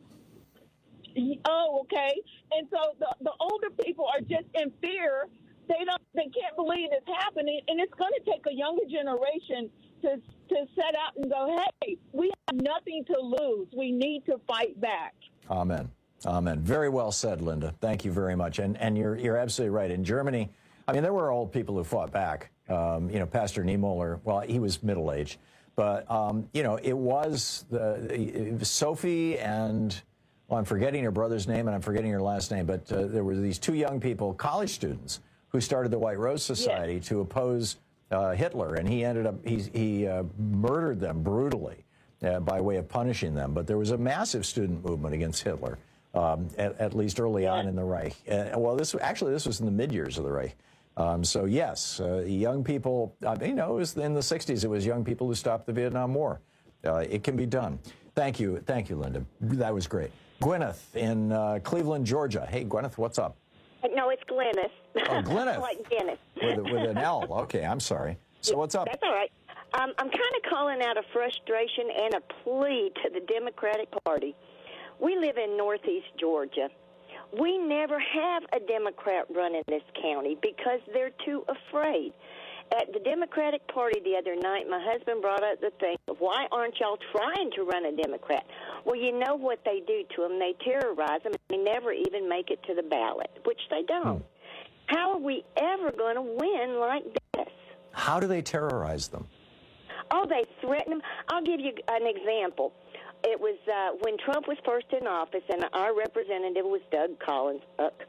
The, oh, okay. And so the, the older people are just in fear. They don't. They can't believe it's happening, and it's going to take a younger generation to to set out and go, hey, we have nothing to lose. We need to fight back. Amen. Amen. Very well said, Linda. Thank you very much. And and you're you're absolutely right. In Germany, I mean, there were old people who fought back. Um, you know, Pastor Niemöller, well, he was middle-aged. But, um, you know, it was, the, it was Sophie and, well, I'm forgetting her brother's name and I'm forgetting her last name, but uh, there were these two young people, college students, who started the White Rose Society yes. to oppose uh, Hitler. And he ended up, he, he uh, murdered them brutally uh, by way of punishing them. But there was a massive student movement against Hitler. Um, at, at least early on in the Reich. Uh, well, this actually this was in the mid-years of the Reich. Um, so yes, uh, young people. I mean, you know, it was in the sixties. It was young people who stopped the Vietnam War. Uh, it can be done. Thank you, thank you, Linda. That was great. Gwyneth in uh, Cleveland, Georgia. Hey, Gwyneth, what's up? No, it's Glennis. Oh, Gleneth. Like Dennis. with, with an L. Okay, I'm sorry. So what's up? That's all right. Um, I'm kind of calling out a frustration and a plea to the Democratic Party. We live in northeast Georgia. We never have a Democrat run in this county because they're too afraid. At the Democratic Party the other night, my husband brought up the thing of why aren't y'all trying to run a Democrat? Well, you know what they do to them. They terrorize them, and they never even make it to the ballot, which they don't. Hmm. How are we ever going to win like this? How do they terrorize them? Oh, they threaten them. I'll give you an example. It was uh, when Trump was first in office, and our representative was Doug Collins.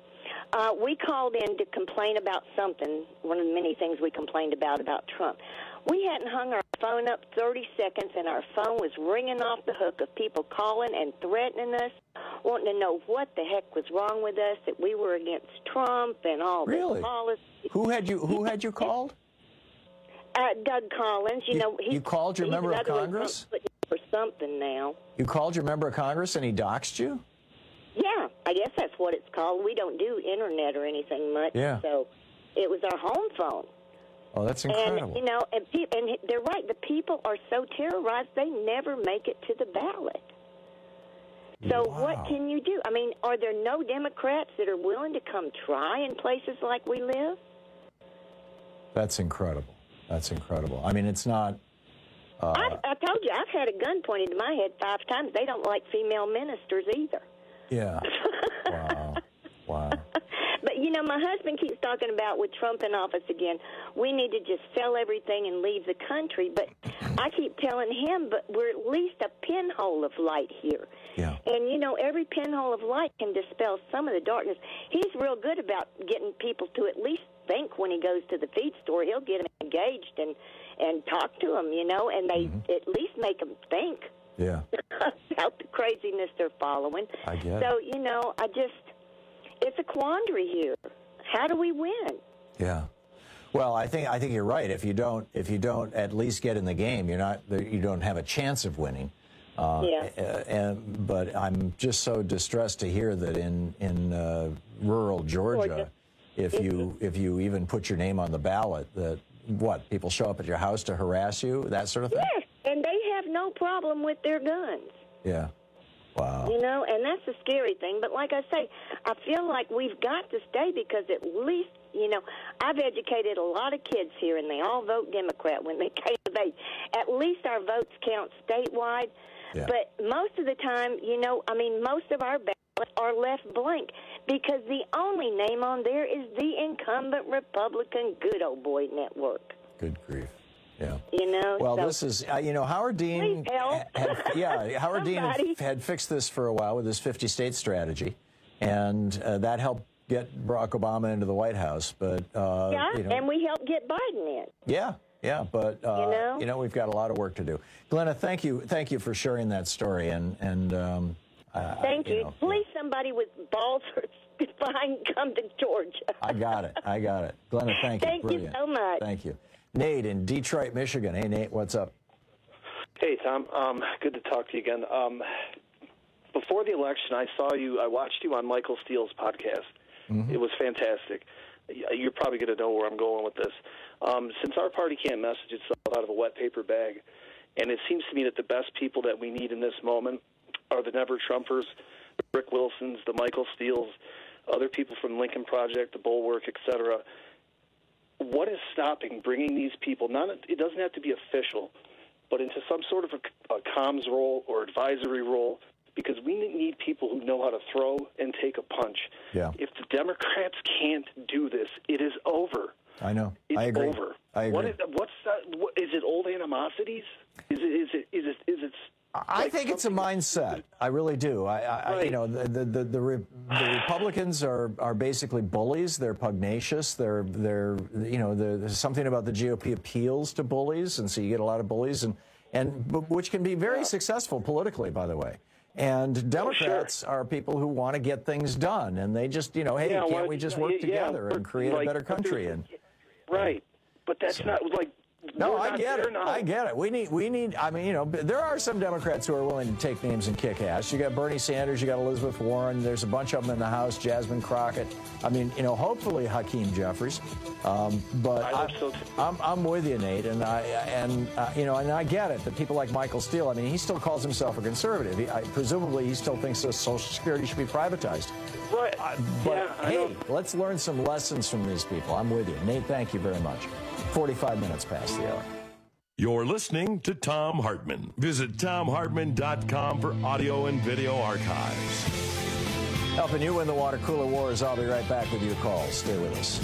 Uh, we called in to complain about something, one of the many things we complained about about Trump. We hadn't hung our phone up thirty seconds, and our phone was ringing off the hook of people calling and threatening us, wanting to know what the heck was wrong with us, that we were against Trump and all really? this policy. Who had you, who had you called? Uh, Doug Collins. You, you know, he, You called your member of Congress? For something now. You called your member of Congress and he doxed you? Yeah, I guess that's what it's called. We don't do internet or anything much. Yeah. So it was our home phone. Oh, that's incredible. And, you know, and, pe- and they're right. The people are so terrorized, they never make it to the ballot. So wow. what can you do? I mean, are there no Democrats that are willing to come try in places like we live? That's incredible. That's incredible. I mean, it's not... Uh, I, I told you, I've had a gun pointed to my head five times. They don't like female ministers either. Yeah. Wow. Wow. But, you know, my husband keeps talking about with Trump in office again, we need to just sell everything and leave the country. But I keep telling him, but we're at least a pinhole of light here. Yeah. And, you know, every pinhole of light can dispel some of the darkness. He's real good about getting people to at least think when he goes to the feed store. He'll get them engaged and, and talk to them, you know, and they mm-hmm. at least make them think. Yeah. About the craziness they're following. I get So, it. you know, I just, it's a quandary here. How do we win? Yeah. Well, I think I think you're right. If you don't, if you don't at least get in the game, you're not, you don't have a chance of winning. Uh, yeah. And, but I'm just so distressed to hear that in in uh, rural Georgia, Georgia. if Mm-hmm. you if you even put your name on the ballot, that what people show up at your house to harass you, that sort of thing. Yes, and they have no problem with their guns. Yeah. Wow. You know, and that's the scary thing. But like I say, I feel like we've got to stay because at least, you know, I've educated a lot of kids here, and they all vote Democrat when they came of age. At least our votes count statewide. Yeah. But most of the time, you know, I mean, most of our ballots are left blank because the only name on there is the incumbent Republican Good Old Boy Network. Good grief. Yeah. You know. Well, so, this is, uh, you know, Howard Dean. Please help. Had, yeah, Howard Dean Somebody. had, had fixed this for a while with his fifty-state strategy, and uh, that helped get Barack Obama into the White House, but uh, yeah, you know, and we helped get Biden in. Yeah, yeah, but uh, you know? you know, we've got a lot of work to do. Glenna, thank you, thank you for sharing that story, and and um, uh, thank you. you know, Please, somebody with balls or spine, come to Georgia. I got it. I got it. Glenna, thank you. Thank Brilliant. you so much. Thank you. Nate in Detroit, Michigan. Hey, Nate, what's up? Hey, Tom. Um, good to talk to you again. Um, before the election, I saw you, I watched you on Michael Steele's podcast. Mm-hmm. It was fantastic. You're probably going to know where I'm going with this. Um, since our party can't message itself out of a wet paper bag, and it seems to me that the best people that we need in this moment are the Never Trumpers, the Rick Wilsons, the Michael Steeles, other people from Lincoln Project, the Bulwark, et cetera. What is stopping bringing these people, not, it doesn't have to be official, but into some sort of a, a comms role or advisory role, because we need people who know how to throw and take a punch. Yeah. If the Democrats can't do this, it is over. I know. It's I agree. over. I agree. What is, what's that, what, is it old animosities? Is it, is it, is it, is it I like think it's a mindset. I really do. I, I Right. you know, the the the, the, Re, the Republicans are, are basically bullies. They're pugnacious. They're they're you know, there's something about the G O P appeals to bullies, and so you get a lot of bullies, and and which can be very successful politically, by the way. And Democrats are people who want to get things done, and they just you know, hey, Yeah, can't well, we just yeah, work yeah, together and create like, a better country? And right? But that's not like. No, we're I not get there it. now. I get it. We need, we need, I mean, you know, there are some Democrats who are willing to take names and kick ass. You got Bernie Sanders, you got Elizabeth Warren, there's a bunch of them in the House, Jasmine Crockett. I mean, you know, hopefully Hakeem Jeffries. Um, but I hope so too. I'm, I'm with you, Nate, and I, and uh, you know, and I get it that people like Michael Steele, I mean, he still calls himself a conservative. He, I, presumably, he still thinks that Social Security should be privatized. Right. Uh, but yeah, I hey, know. let's learn some lessons from these people. I'm with you. Nate, thank you very much. forty-five minutes past the hour. You're listening to Thom Hartmann. Visit Thom Hartmann dot com for audio and video archives. Helping you win the water cooler wars. I'll be right back with your calls. Stay with us.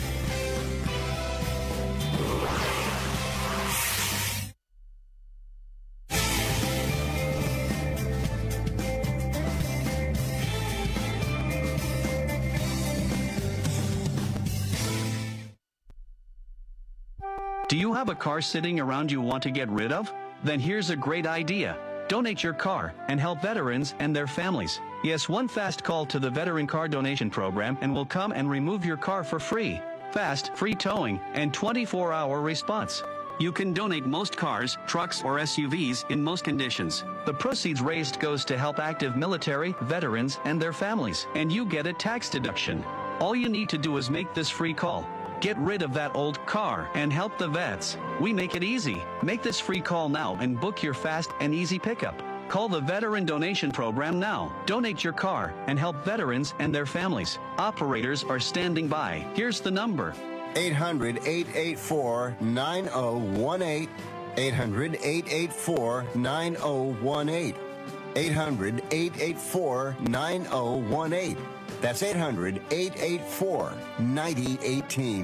Do you have a car sitting around you want to get rid of? Then here's a great idea. Donate your car and help veterans and their families. Yes, one fast call to the Veteran Car Donation Program and we'll come and remove your car for free. Fast, free towing, and twenty-four hour response. You can donate most cars, trucks, or S U Vs in most conditions. The proceeds raised goes to help active military, veterans, and their families, and you get a tax deduction. All you need to do is make this free call. Get rid of that old car and help the vets. We make it easy. Make this free call now and book your fast and easy pickup. Call the Veteran Donation Program now. Donate your car and help veterans and their families. Operators are standing by. Here's the number. eight hundred, eight eight four, nine oh one eight. eight hundred, eight eight four, nine oh one eight. eight hundred, eight eight four, nine oh one eight. That's eight hundred, eight eight four, nine oh one eight.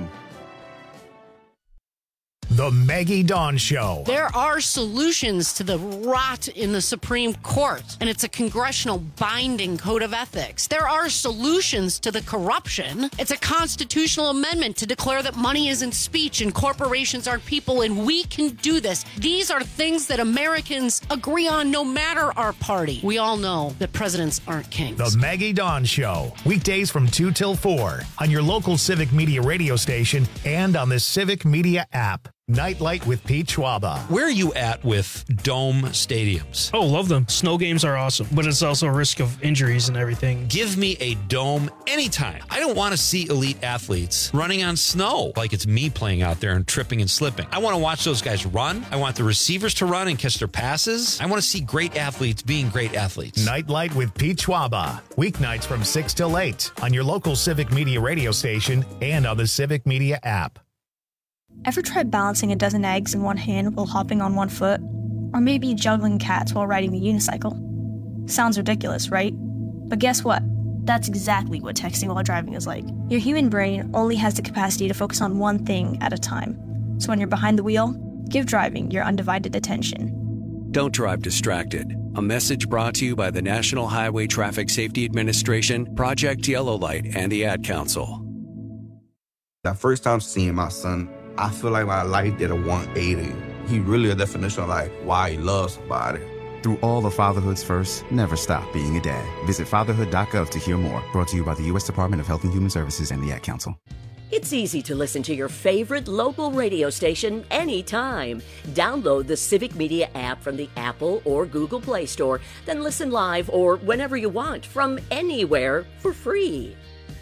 The Maggie Dawn Show. There are solutions to the rot in the Supreme Court, and it's a congressional binding code of ethics. There are solutions to the corruption. It's a constitutional amendment to declare that money isn't speech and corporations aren't people, and we can do this. These are things that Americans agree on no matter our party. We all know that presidents aren't kings. The Maggie Dawn Show. Weekdays from two till four on your local Civic Media radio station and on the Civic Media app. Nightlight with Pete Schwaba. Where are you at with dome stadiums? Oh, love them. Snow games are awesome, but it's also a risk of injuries and everything. Give me a dome anytime. I don't want to see elite athletes running on snow like it's me playing out there and tripping and slipping. I want to watch those guys run. I want the receivers to run and catch their passes. I want to see great athletes being great athletes. Nightlight with Pete Schwaba. Weeknights from six till eight on your local Civic Media radio station and on the Civic Media app. Ever tried balancing a dozen eggs in one hand while hopping on one foot? Or maybe juggling cats while riding the unicycle? Sounds ridiculous, right? But guess what? That's exactly what texting while driving is like. Your human brain only has the capacity to focus on one thing at a time. So when you're behind the wheel, give driving your undivided attention. Don't drive distracted. A message brought to you by the National Highway Traffic Safety Administration, Project Yellow Light, and the Ad Council. That first time seeing my son, I feel like my life did a one eighty. He really a definition of like why he loves somebody. Through all the fatherhood's first, never stop being a dad. Visit fatherhood dot gov to hear more. Brought to you by the U S Department of Health and Human Services and the Ad Council. It's easy to listen to your favorite local radio station anytime. Download the Civic Media app from the Apple or Google Play Store, then listen live or whenever you want from anywhere for free.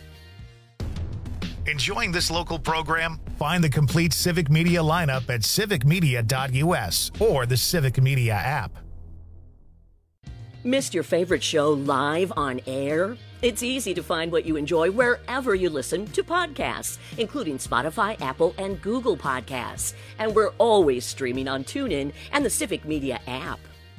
Enjoying this local program? Find the complete Civic Media lineup at civic media dot u s or the Civic Media app. Missed your favorite show live on air? It's easy to find what you enjoy wherever you listen to podcasts, including Spotify, Apple, and Google Podcasts. And we're always streaming on TuneIn and the Civic Media app.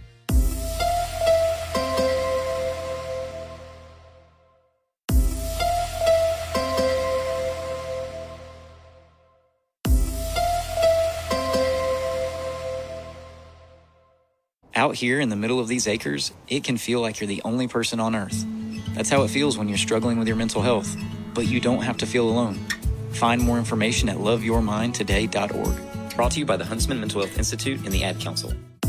Out here in the middle of these acres, it can feel like you're the only person on Earth. That's how it feels when you're struggling with your mental health. But you don't have to feel alone. Find more information at love your mind today dot org. Brought to you by the Huntsman Mental Health Institute and the Ad Council.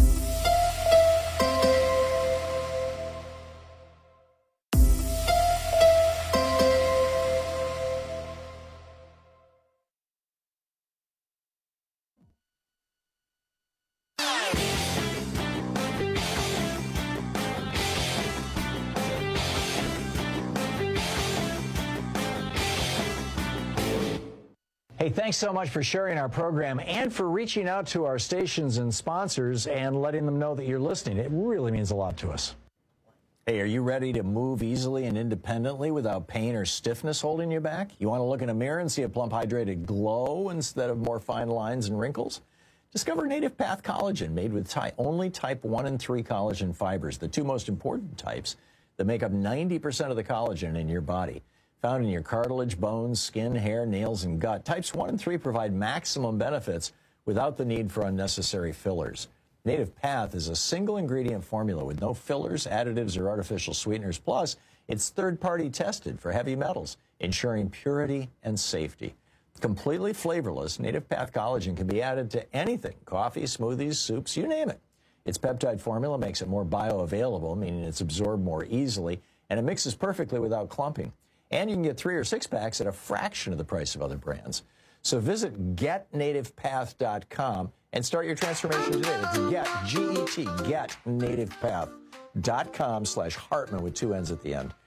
Hey, thanks so much for sharing our program and for reaching out to our stations and sponsors and letting them know that you're listening. It really means a lot to us. Hey, are you ready to move easily and independently without pain or stiffness holding you back? You want to look in a mirror and see a plump, hydrated glow instead of more fine lines and wrinkles? Discover Native Path Collagen, made with ty- only type one and three collagen fibers, the two most important types that make up ninety percent of the collagen in your body. Found in your cartilage, bones, skin, hair, nails, and gut, types one and three provide maximum benefits without the need for unnecessary fillers. Native Path is a single ingredient formula with no fillers, additives, or artificial sweeteners. Plus, it's third-party tested for heavy metals, ensuring purity and safety. Completely flavorless, Native Path Collagen can be added to anything: coffee, smoothies, soups, you name it. Its peptide formula makes it more bioavailable, meaning it's absorbed more easily, and it mixes perfectly without clumping. And you can get three or six packs at a fraction of the price of other brands. So visit get native path dot com and start your transformation today. That's get, G E T, get native path dot com slash Hartman with two N's at the end.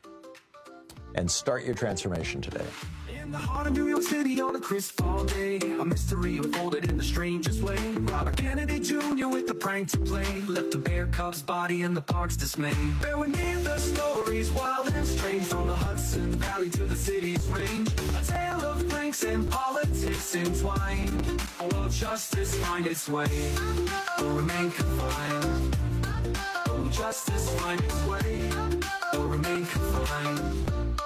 And start your transformation today. In the heart of New York City on a crisp fall day, a mystery unfolded in the strangest way. Robert Kennedy Junior with the prank to play left a bear cub's body in the park's dismay. Bear with me, the stories wild and strange, from the Hudson Valley to the city's range. A tale of pranks and politics entwined. Will justice find its way or remain confined? Will justice find its way or remain confined?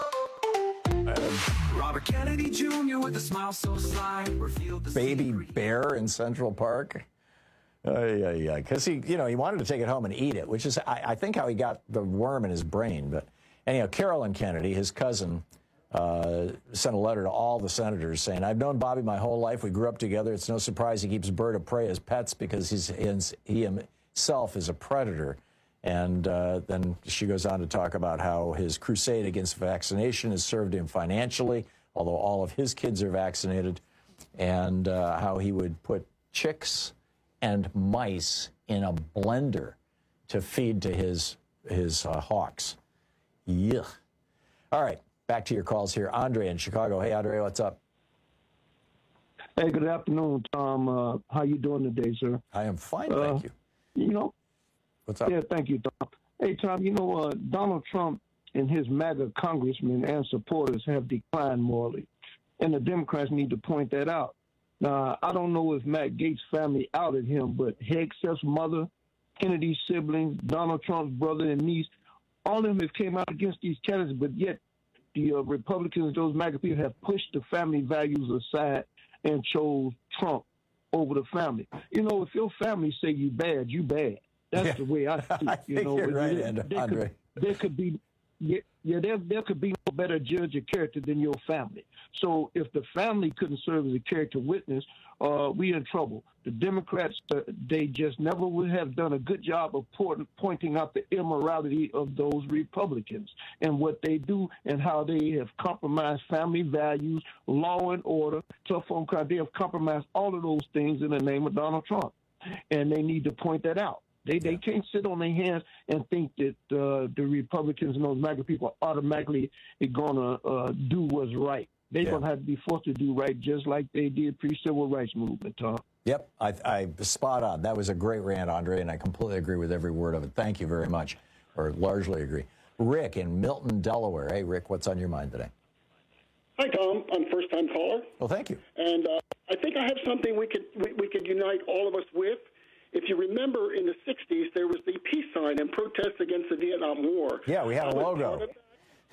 Robert Kennedy Junior with a smile so sly revealed the Baby bear in Central Park. Uh, yeah, yeah, because he, you know, he wanted to take it home and eat it, which is, I, I think, how he got the worm in his brain. But anyhow, Carolyn Kennedy, his cousin, uh, sent a letter to all the senators saying, "I've known Bobby my whole life. We grew up together. It's no surprise he keeps bird of prey as pets because he's his, he himself is a predator." And uh, then she goes on to talk about how his crusade against vaccination has served him financially, although all of his kids are vaccinated, and uh, how he would put chicks and mice in a blender to feed to his his uh, hawks. Yuck. All right, back to your calls here. Andre in Chicago. Hey, Andre, what's up? Hey, good afternoon, Tom. Uh, how you doing today, sir? I am fine, uh, thank you. You know, What's up? Yeah, thank you, Tom. Hey, Tom, you know, uh, Donald Trump and his MAGA congressmen and supporters have declined morally, and the Democrats need to point that out. Now, I don't know if Matt Gaetz' family outed him, but Hegseth's mother, Kennedy's siblings, Donald Trump's brother and niece, all of them have came out against these candidates, but yet the uh, Republicans, those MAGA people, have pushed the family values aside and chose Trump over the family. You know, if your family say you bad, you bad. That's Yeah. the way I see it. I You think know, you're right, there, And- there Andre. Could, there could be, yeah, yeah there, there could be no better judge of character than your family. So if the family couldn't serve as a character witness, uh, we in trouble. The Democrats, uh, they just never would have done a good job of point, pointing out the immorality of those Republicans and what they do and how they have compromised family values, law and order, tough on crime. They have compromised all of those things in the name of Donald Trump, and they need to point that out. They they can't sit on their hands and think that uh, the Republicans and those MAGA people are automatically going to uh, do what's right. They're Yeah. going to have to be forced to do right just like they did pre-civil rights movement, Tom. Yep, I, I spot on. That was a great rant, Andre, and I completely agree with every word of it. Thank you very much, or largely agree. Rick in Milton, Delaware. Hey, Rick, what's on your mind today? Hi, Tom. I'm a first-time caller. Well, thank you. And uh, I think I have something we could we, we could unite all of us with. If you remember, in the sixties, there was the peace sign and protests against the Vietnam War. Yeah, we had a I was logo. part of that.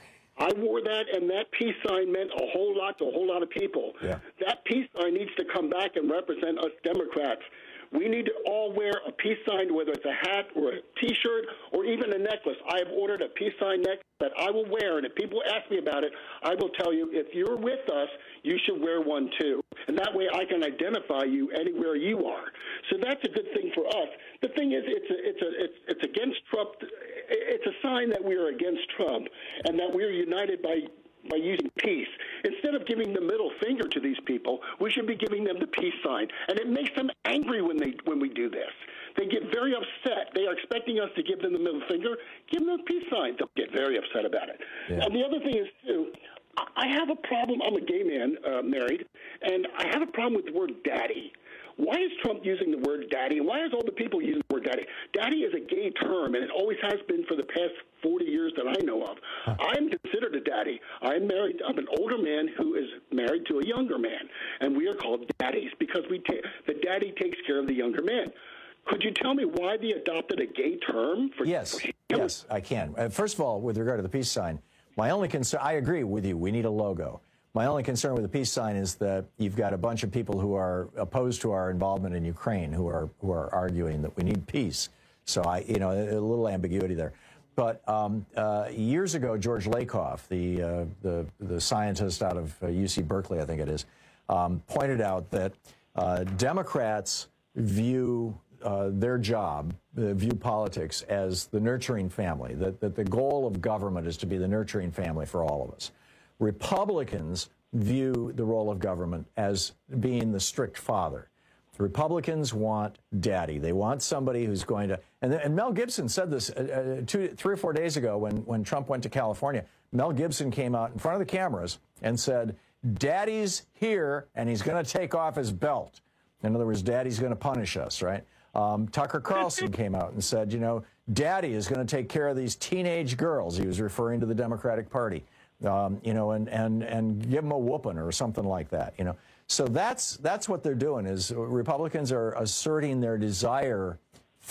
I wore that, and that peace sign meant a whole lot to a whole lot of people. Yeah. That peace sign needs to come back and represent us Democrats. We need to all wear a peace sign, whether it's a hat or a T-shirt or even a necklace. I have ordered a peace sign necklace that I will wear, and if people ask me about it, I will tell you, if you're with us, you should wear one too. And that way I can identify you anywhere you are. So that's a good thing for us. The thing is, it's a, it's a, it's, it's against Trump. It's a sign that we are against Trump and that we are united by by using peace. Instead of giving the middle finger to these people, we should be giving them the peace sign. And it makes them angry when they when we do this. They get very upset. They are expecting us to give them the middle finger. Give them the peace sign. They'll get very upset about it. Yeah. And the other thing is, too, I have a problem. I'm a gay man, uh, married, and I have a problem with the word daddy. Why is Trump using the word daddy? And why is all the people using the word daddy? Daddy is a gay term, and it always has been for the past forty years that I know of. Huh. I'm considered a daddy. I'm married. I'm an older man who is married to a younger man, and we are called daddies because we ta- the daddy takes care of the younger man. Could you tell me why they adopted a gay term? For Yes, for yes, I can. Uh, first of all, with regard to the peace sign, my only concern, I agree with you, we need a logo. My only concern with the peace sign is that you've got a bunch of people who are opposed to our involvement in Ukraine who are who are arguing that we need peace. So I, you know, a little ambiguity there. But um, uh, years ago, George Lakoff, the uh, the the scientist out of uh, U C Berkeley, I think it is, um, pointed out that uh, Democrats view uh, their job, uh, view politics as the nurturing family. That that the goal of government is to be the nurturing family for all of us. Republicans view the role of government as being the strict father. Republicans want daddy. They want somebody who's going to, and, and Mel Gibson said this uh, two, three or four days ago when, when Trump went to California. Mel Gibson came out in front of the cameras and said, daddy's here and he's going to take off his belt. In other words, daddy's going to punish us, right? Um, Tucker Carlson came out and said, you know, daddy is going to take care of these teenage girls. He was referring to the Democratic Party. Um, you know, and, and, and give them a whooping or something like that, you know. So that's that's what they're doing is Republicans are asserting their desire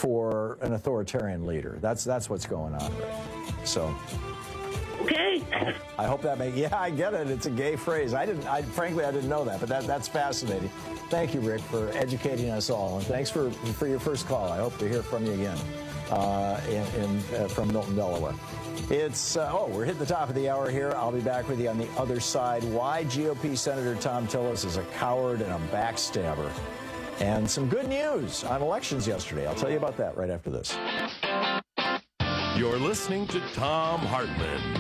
for an authoritarian leader. That's that's what's going on, right? So, okay. I hope, I hope that makes, yeah, I get it. It's a gay phrase. I didn't, I frankly, I didn't know that, but that that's fascinating. Thank you, Rick, for educating us all, and thanks for for your first call. I hope to hear from you again uh, in, in uh, from Milton, Delaware. It's, uh, oh, we're hitting the top of the hour here. I'll be back with you on the other side. Why G O P Senator Thom Tillis is a coward and a backstabber. And some good news on elections yesterday. I'll tell you about that right after this. You're listening to Thom Hartmann.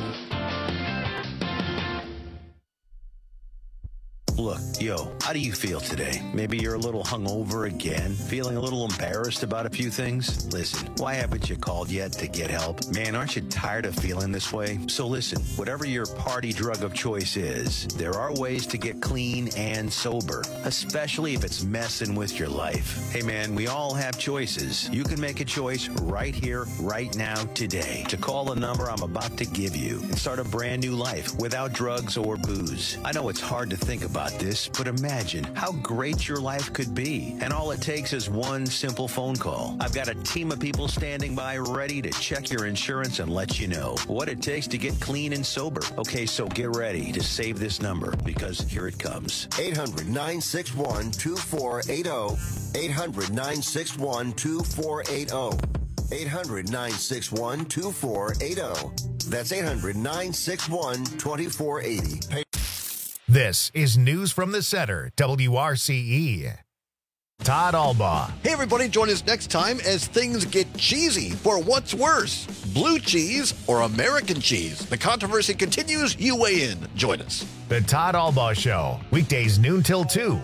Look, yo, how do you feel today? Maybe you're a little hungover again, feeling a little embarrassed about a few things? Listen, why haven't you called yet to get help? Man, aren't you tired of feeling this way? So listen, whatever your party drug of choice is, there are ways to get clean and sober, especially if it's messing with your life. Hey man, we all have choices. You can make a choice right here, right now, today, to call the number I'm about to give you and start a brand new life without drugs or booze. I know it's hard to think about this, but imagine how great your life could be. And all it takes is one simple phone call. I've got a team of people standing by ready to check your insurance and let you know what it takes to get clean and sober. Okay, so get ready to save this number because here it comes. eight hundred, nine six one, two four eight zero. eight hundred, nine six one, two four eight zero. eight hundred, nine six one, two four eight zero. That's eight hundred, nine six one, two four eight zero. This is News from the Center, W R C E. Todd Albaugh. Hey, everybody, join us next time as things get cheesy for what's worse, blue cheese or American cheese. The controversy continues. You weigh in. Join us. The Todd Albaugh Show, weekdays noon till two.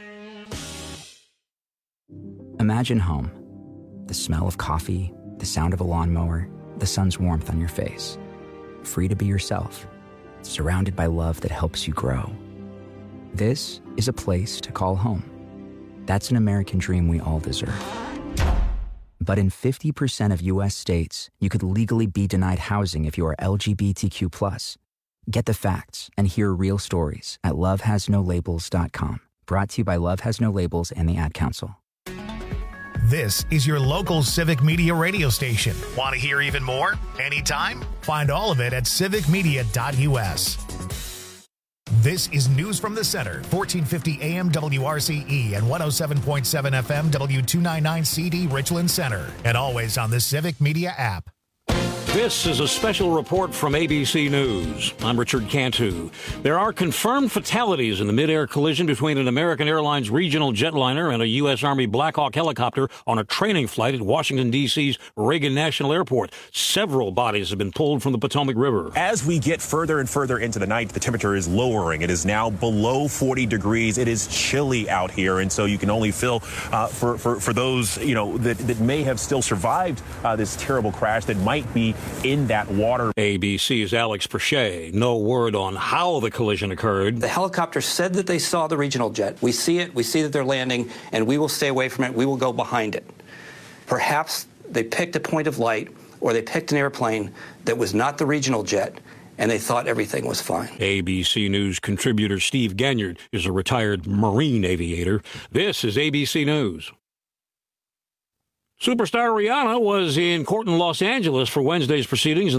Imagine home. The smell of coffee, the sound of a lawnmower, the sun's warmth on your face. Free to be yourself, surrounded by love that helps you grow. This is a place to call home. That's an American dream we all deserve. But in fifty percent of U S states, you could legally be denied housing if you are L G B T Q plus. Get the facts and hear real stories at love has no labels dot com. Brought to you by Love Has No Labels and the Ad Council. This is your local Civic Media radio station. Want to hear even more? Anytime? Find all of it at civic media dot U S. This is News from the Center, fourteen fifty A M W R C E and one oh seven point seven F M W two ninety-nine C D Richland Center, and always on the Civic Media app. This is a special report from A B C News. I'm Richard Cantu. There are confirmed fatalities in the mid-air collision between an American Airlines regional jetliner and a U S. Army Black Hawk helicopter on a training flight at Washington, D C's Reagan National Airport. Several bodies have been pulled from the Potomac River. As we get further and further into the night, the temperature is lowering. It is now below forty degrees. It is chilly out here, and so you can only feel uh, for, for, for those, you know, that, that may have still survived uh, this terrible crash that might be in that water. A B C's Alex Perche. No word on how the collision occurred. The helicopter said that they saw the regional jet. We see it. We see that they're landing, and we will stay away from it. We will go behind it. Perhaps they picked a point of light, or they picked an airplane that was not the regional jet, and they thought everything was fine. A B C News contributor Steve Ganyard is a retired Marine aviator. This is A B C News. Superstar Rihanna was in court in Los Angeles for Wednesday's proceedings.